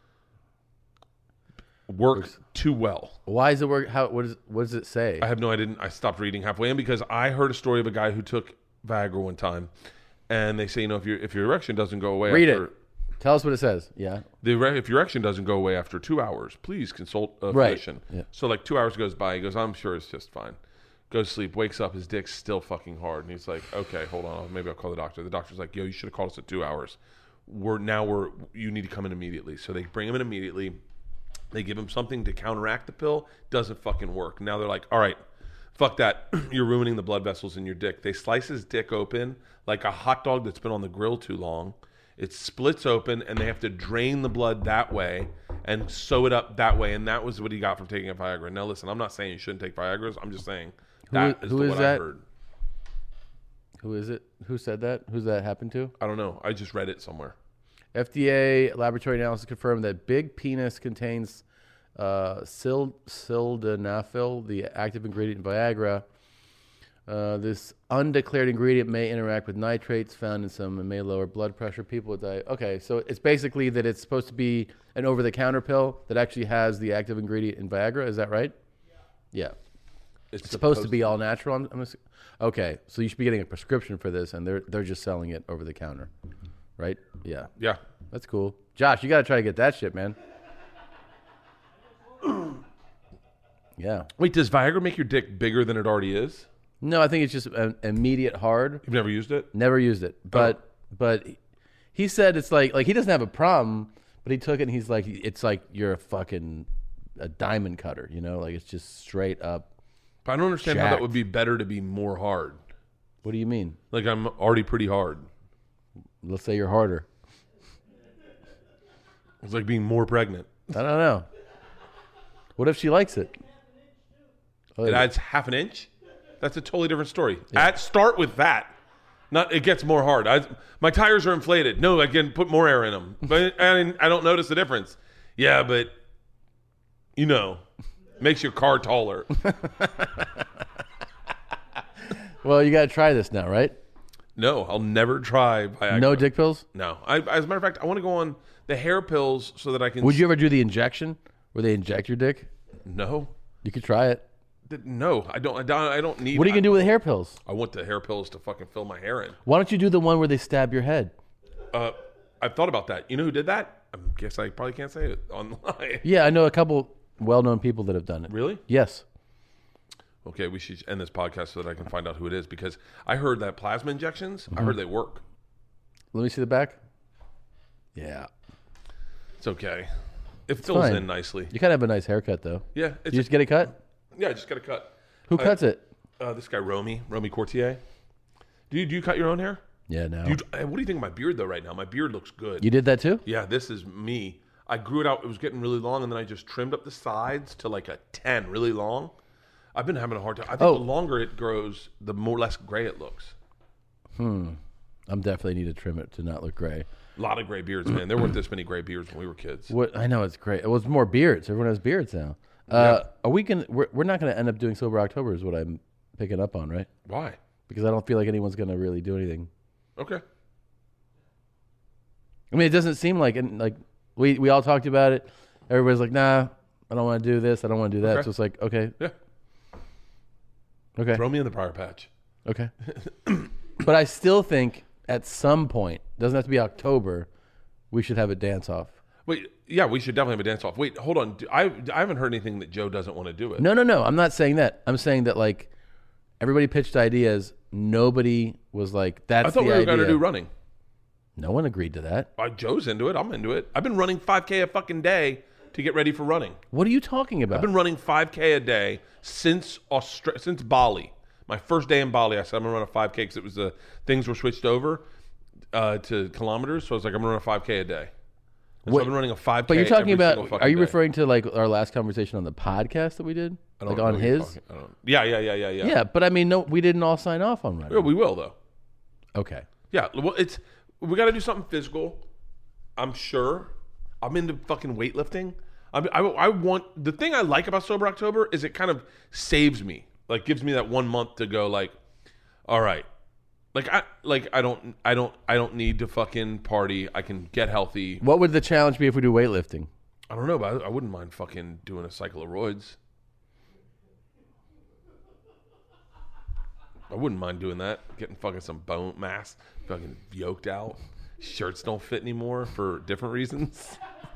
Works too well. Why does it work? What does it say? I have no idea. I stopped reading halfway in because I heard a story of a guy who took Viagra one time, and they say, if your erection doesn't go away, Read it. Tell us what it says. Yeah. If your erection doesn't go away after 2 hours, please consult a physician. Yeah. So like 2 hours goes by. He goes, "I'm sure it's just fine." Goes to sleep, wakes up, his dick's still fucking hard, and he's like, "Okay, hold on, maybe I'll call the doctor." The doctor's like, "Yo, you should have called us at 2 hours. You need to come in immediately." So they bring him in immediately. They give him something to counteract the pill. Doesn't fucking work. Now they're like, "All right, fuck that. You're ruining the blood vessels in your dick." They slice his dick open like a hot dog that's been on the grill too long. It splits open, and they have to drain the blood that way and sew it up that way. And that was what he got from taking a Viagra. Now, listen, I'm not saying you shouldn't take Viagra's. I'm just saying that is what I heard. Who is it? Who said that? Who's that happened to? I don't know. I just read it somewhere. FDA laboratory analysis confirmed that Big Penis contains sildenafil, the active ingredient in Viagra. This undeclared ingredient may interact with nitrates found in some and may lower blood pressure. People with diabetes. Okay, so it's basically that it's supposed to be an over-the-counter pill that actually has the active ingredient in Viagra. Is that right? Yeah. It's supposed to be all natural. Okay, so you should be getting a prescription for this, and they're just selling it over the counter, right? Yeah. Yeah. That's cool. Josh, you got to try to get that shit, man. Yeah. Wait, does Viagra make your dick bigger than it already is? No, I think it's just an immediate hard. You've never used it? Never used it, but he said it's like he doesn't have a problem, but he took it and he's like, it's like you're a diamond cutter, you know, like it's just straight up. But I don't understand how that would be better to be more hard. What do you mean? Like I'm already pretty hard. Let's say you're harder. It's like being more pregnant. I don't know. What if she likes it? It adds half an inch? That's a totally different story. Yeah. Start with that. Not it gets more hard. My tires are inflated. No, I can put more air in them. But I don't notice the difference. Yeah, but makes your car taller. Well, you got to try this now, right? No, I'll never try Viagra. No dick pills? No. As a matter of fact, I want to go on the hair pills so that I can... Would you ever do the injection where they inject your dick? No. You could try it. No, I don't need... What are you going to do with the hair pills? I want the hair pills to fucking fill my hair in. Why don't you do the one where they stab your head? I've thought about that. You know who did that? I guess I probably can't say it online. Yeah, I know a couple well-known people that have done it. Really? Yes. Okay, we should end this podcast so that I can find out who it is, because I heard that plasma injections, I heard they work. Let me see the back. Yeah. It's okay. It fills in nicely. You kind of have a nice haircut, though. Yeah. You just get it cut? Yeah, I just got a cut. Who cuts it? This guy, Romy Courtier. Do you cut your own hair? Yeah, no. What do you think of my beard, though, right now? My beard looks good. You did that, too? Yeah, this is me. I grew it out. It was getting really long, and then I just trimmed up the sides to like a 10, really long. I've been having a hard time. I think the longer it grows, the less gray it looks. I'm definitely need to trim it to not look gray. A lot of gray beards, man. There weren't this many gray beards when we were kids. What I know, it's great. It was more beards. Everyone has beards now. Are we gonna? We're not gonna end up doing Sober October, is what I'm picking up on, right? Why? Because I don't feel like anyone's gonna really do anything. Okay. I mean, it doesn't seem like we all talked about it. Everybody's like, nah, I don't want to do this. I don't want to do that. Okay. So it's like, okay, Yeah. okay, Throw me in the briar patch. okay. But I still think at some point, doesn't have to be October, we should have a dance off. Wait, yeah, we should definitely have a dance off. Wait, hold on. I haven't heard anything that Joe doesn't want to do it. No. I'm not saying that. I'm saying that like everybody pitched ideas. Nobody was like, that's I thought the we were idea. going to do running. No one agreed to that. Joe's into it. I'm into it. I've been running 5K a fucking day to get ready for running. What are you talking about? I've been running 5K a day since Bali. My first day in Bali, I said I'm going to run a 5K because it was things were switched over to kilometers. So I was like, I'm going to run a 5K a day. And so I've been running a 5K. But you're talking every about, single fucking are you day. referring to like our last conversation on the podcast that we did? I don't Like know on what you're his? talking- I don't, yeah. Yeah, but I mean, no, we didn't all sign off on running. Yeah, we will though. Okay. Yeah, well, we got to do something physical. I'm sure. I'm into fucking weightlifting. I want, the thing I like about Sober October is it kind of saves me, like gives me that 1 month to go like, all right, I don't need to fucking party. I can get healthy. What would the challenge be if we do weightlifting? I don't know, but I wouldn't mind fucking doing a cycle of roids. I wouldn't mind doing that. Getting fucking some bone mass, fucking yoked out. Shirts don't fit anymore for different reasons.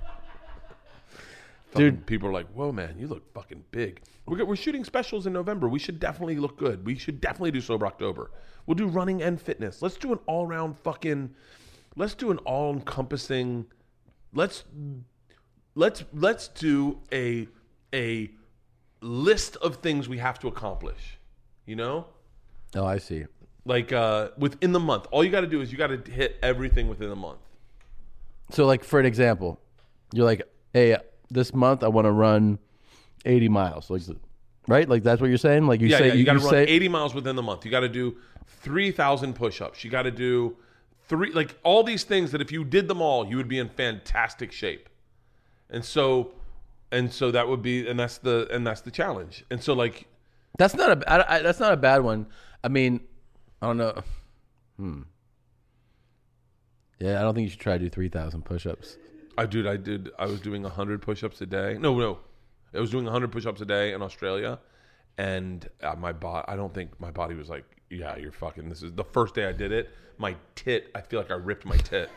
Dude. People are like, whoa, man, you look fucking big. We're shooting specials in November. We should definitely look good. We should definitely do Sober October. We'll do running and fitness. Let's do an all-round fucking, let's do an all-encompassing, let's do a list of things we have to accomplish, you know? Oh, I see. Like within the month. All you got to do is you got to hit everything within the month. So like for an example, you're like, hey, this month I want to run 80 miles. Like, right? Like that's what you're saying? Like you say you got to run say 80 miles within the month. You got to do 3,000 push-ups. You got to do all these things that if you did them all, you would be in fantastic shape. And so that would be, and that's the challenge. And so like, that's not a bad one. I mean, I don't know. Yeah, I don't think you should try to do 3,000 push-ups. I was doing 100 push-ups a day. No. I was doing 100 push-ups a day in Australia. And I don't think my body was like, yeah, you're fucking, this is the first day I did it. I feel like I ripped my tit.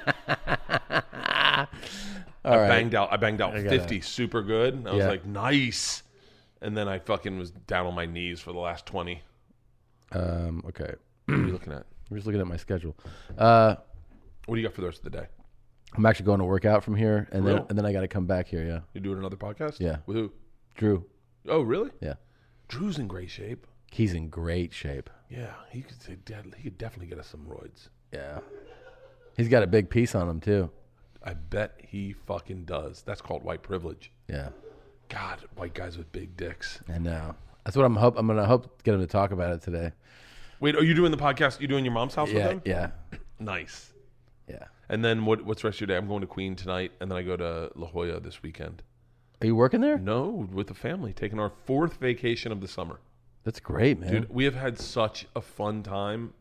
I banged out 50 super good. And I was like, nice. And then I fucking was down on my knees for the last 20. Okay. What are you looking at? I'm just looking at my schedule. What do you got for the rest of the day? I'm actually going to work out from here, and Real? then I got to come back here. Yeah, You doing another podcast? Yeah. With who? Drew. Oh, really? Yeah, Drew's in great shape. he's in great shape. Yeah, he could definitely get us some roids. Yeah, he's got a big piece on him too. I bet he fucking does. That's called white privilege. Yeah, God, white guys with big dicks. I know. That's what I'm gonna hope to get him to talk about it today. Wait, are you doing the podcast? You doing your mom's house with Yeah, them? yeah, Nice. yeah. And then what's the rest of your day? I'm going to Queen tonight, and then I go to La Jolla this weekend. Are you working there? No, with the family, taking our 4th vacation of the summer. That's great, man. Dude, we have had such a fun time.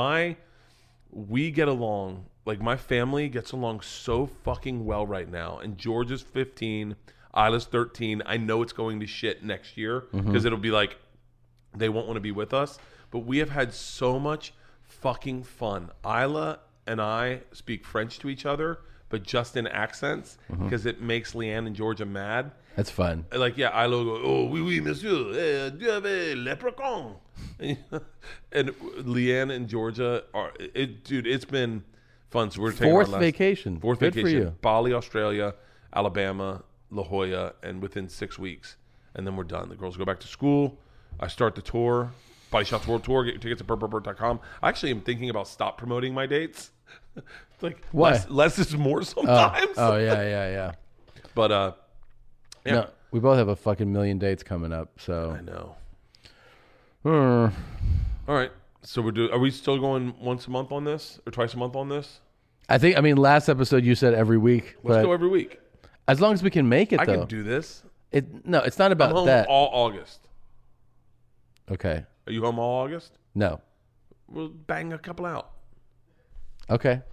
We get along, like my family gets along so fucking well right now. And George is 15, Isla's 13. I know it's going to shit next year because it'll be like they won't want to be with us. But we have had so much fucking fun. Isla and I speak French to each other, but just in accents because it makes Leanne and Georgia mad. That's fun. Like, yeah, I go, oh, oui, monsieur, tu avais leprechaun. And Leanne and Georgia it's been fun. So we're taking Fourth our last vacation. Fourth Good vacation. for you. Bali, Australia, Alabama, La Jolla, and within 6 weeks. And then we're done. The girls go back to school. I start the tour. Body Shots World Tour. Get your tickets at burtburtburt.com. I actually am thinking about stop promoting my dates. Like, Why? less is more sometimes. Oh yeah. But yeah. No, we both have a fucking million dates coming up. So I know. Hmm. All right. So are we still going once a month on this or twice a month on this? I mean, last episode you said every week. Let's go every week. As long as we can make it, I though. can do this. No, it's not I'm about home that. all August. Okay. Are you home all August? No. We'll bang a couple out. Okay.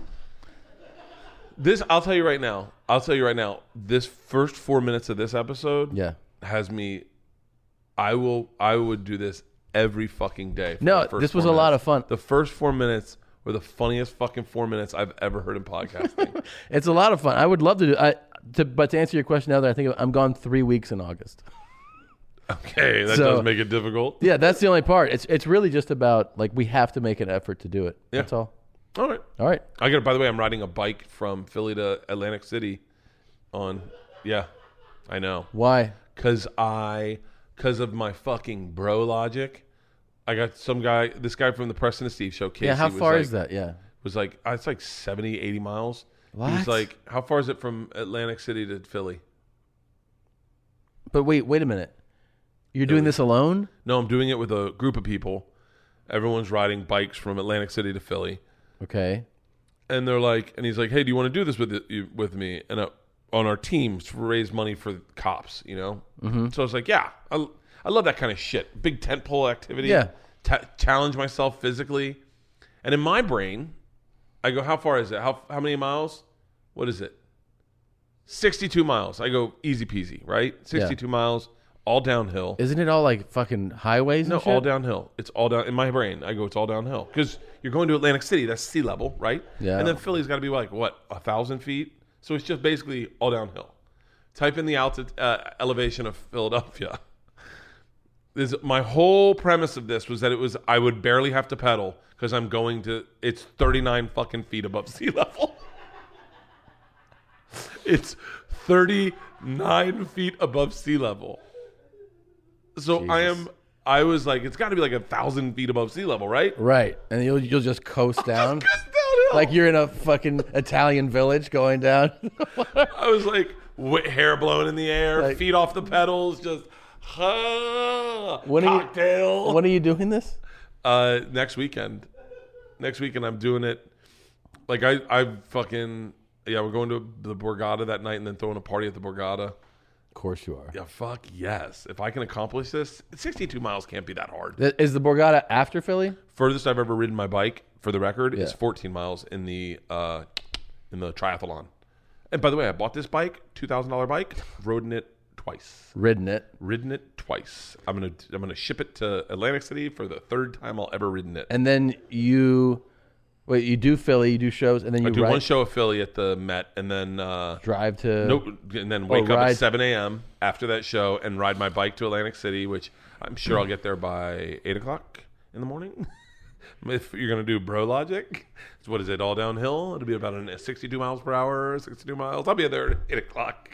I'll tell you right now. This first 4 minutes of this episode has me. I would do this every fucking day. No, this was a lot of fun. The first 4 minutes were the funniest fucking 4 minutes I've ever heard in podcasting. It's a lot of fun. I would love to do. But to answer your question now, that I think I'm gone 3 weeks in August. Okay, that does make it difficult. Yeah, that's the only part. It's really just about like we have to make an effort to do it. Yeah. That's all. All right. By the way, I'm riding a bike from Philly to Atlantic City. Yeah, I know. Why? Because of my fucking bro logic. I got this guy from the Preston and Steve show. Casey, yeah, how far is that? Yeah. Was like, it's like 70, 80 miles. What? He was like, how far is it from Atlantic City to Philly? But wait a minute. You're doing this alone? No, I'm doing it with a group of people. Everyone's riding bikes from Atlantic City to Philly. Okay. And they're like, and he's like, hey, do you want to do this with me? And on our teams to raise money for cops, you know? Mm-hmm. So I was like, yeah, I love that kind of shit. Big tentpole activity. Yeah. Challenge myself physically. And in my brain, I go, how far is it? How many miles? What is it? 62 miles. I go easy peasy, right? 62 miles, all downhill. Isn't it all like fucking highways and No, shit? all downhill. It's all down. In my brain, I go, it's all downhill. Because you're going to Atlantic City. That's sea level, right? Yeah. And then Philly's got to be like, what, 1,000 feet? So it's just basically all downhill. Type in the elevation of Philadelphia. My whole premise of this was that I would barely have to pedal because I'm going to, it's 39 fucking feet above sea level. It's 39 feet above sea level. So Jesus. I was like, it's got to be like 1,000 feet above sea level, right? Right. And you'll just coast down. Just downhill. Like you're in a fucking Italian village going down. I was like, hair blowing in the air, Like- feet off the pedals, just cocktail. When are you doing this? Next weekend. Next weekend I'm doing it. Like I fucking, yeah, we're going to the Borgata that night and then throwing a party at the Borgata. Of course you are. Yeah, fuck yes. If I can accomplish this, 62 miles can't be that hard. Is the Borgata after Philly? Furthest I've ever ridden my bike, for the record, is Yeah. 14 miles in the triathlon. And by the way, I bought this bike, $2,000 bike, ridden it twice. Ridden it twice. I'm gonna ship it to Atlantic City for the third time I'll ever ridden it. And then you do Philly, you do shows, and then I you do ride, one show at Philly at the Met, and then drive to and then wake up ride. at 7 a.m. after that show and ride my bike to Atlantic City, which I'm sure I'll get there by 8 o'clock in the morning. If you're going to do bro logic, so what is it, all downhill? It'll be about 62 miles per hour, 62 miles. I'll be there at 8 o'clock.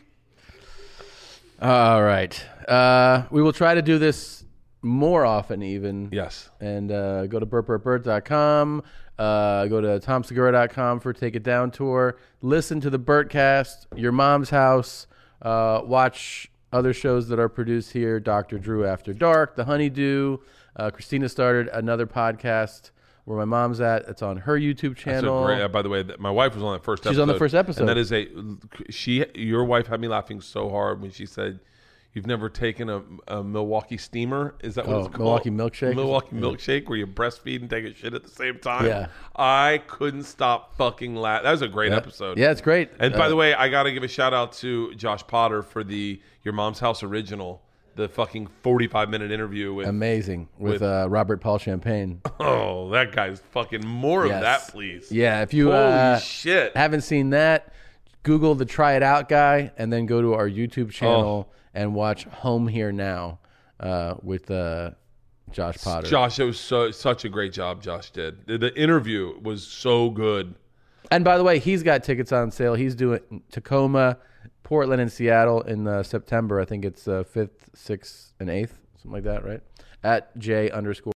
All right. We will try to do this more often even. Yes. And go to burtburtburt.com. Go to tomsegura.com for Take It Down tour. Listen to the Burtcast, Your Mom's House. Watch other shows that are produced here. Dr. Drew After Dark, The Honeydew. Christina started another podcast where my mom's at. It's on her YouTube channel. That's a great, by the way, my wife was on that first episode. She's on the first episode. And that is your wife had me laughing so hard when she said, you've never taken a Milwaukee steamer? Is that what it's called? Milwaukee milkshake? Milwaukee milkshake, where you breastfeed and take a shit at the same time? Yeah. I couldn't stop fucking laughing. That was a great episode. Yeah, it's great. And by the way, I got to give a shout out to Josh Potter for the Your Mom's House original, the fucking 45-minute interview with... Amazing. With Robert Paul Champagne. Oh, that guy's fucking more of Yes. that, please. Yeah, if you Holy shit. haven't seen that, Google the Try It Out guy and then go to our YouTube channel and watch Home Here Now with Josh Potter. Josh, it was such a great job Josh did. The interview was so good. And by the way, he's got tickets on sale. He's doing Tacoma, Portland, and Seattle in September. I think it's 5th, 6th, and 8th, something like that, right? At J_.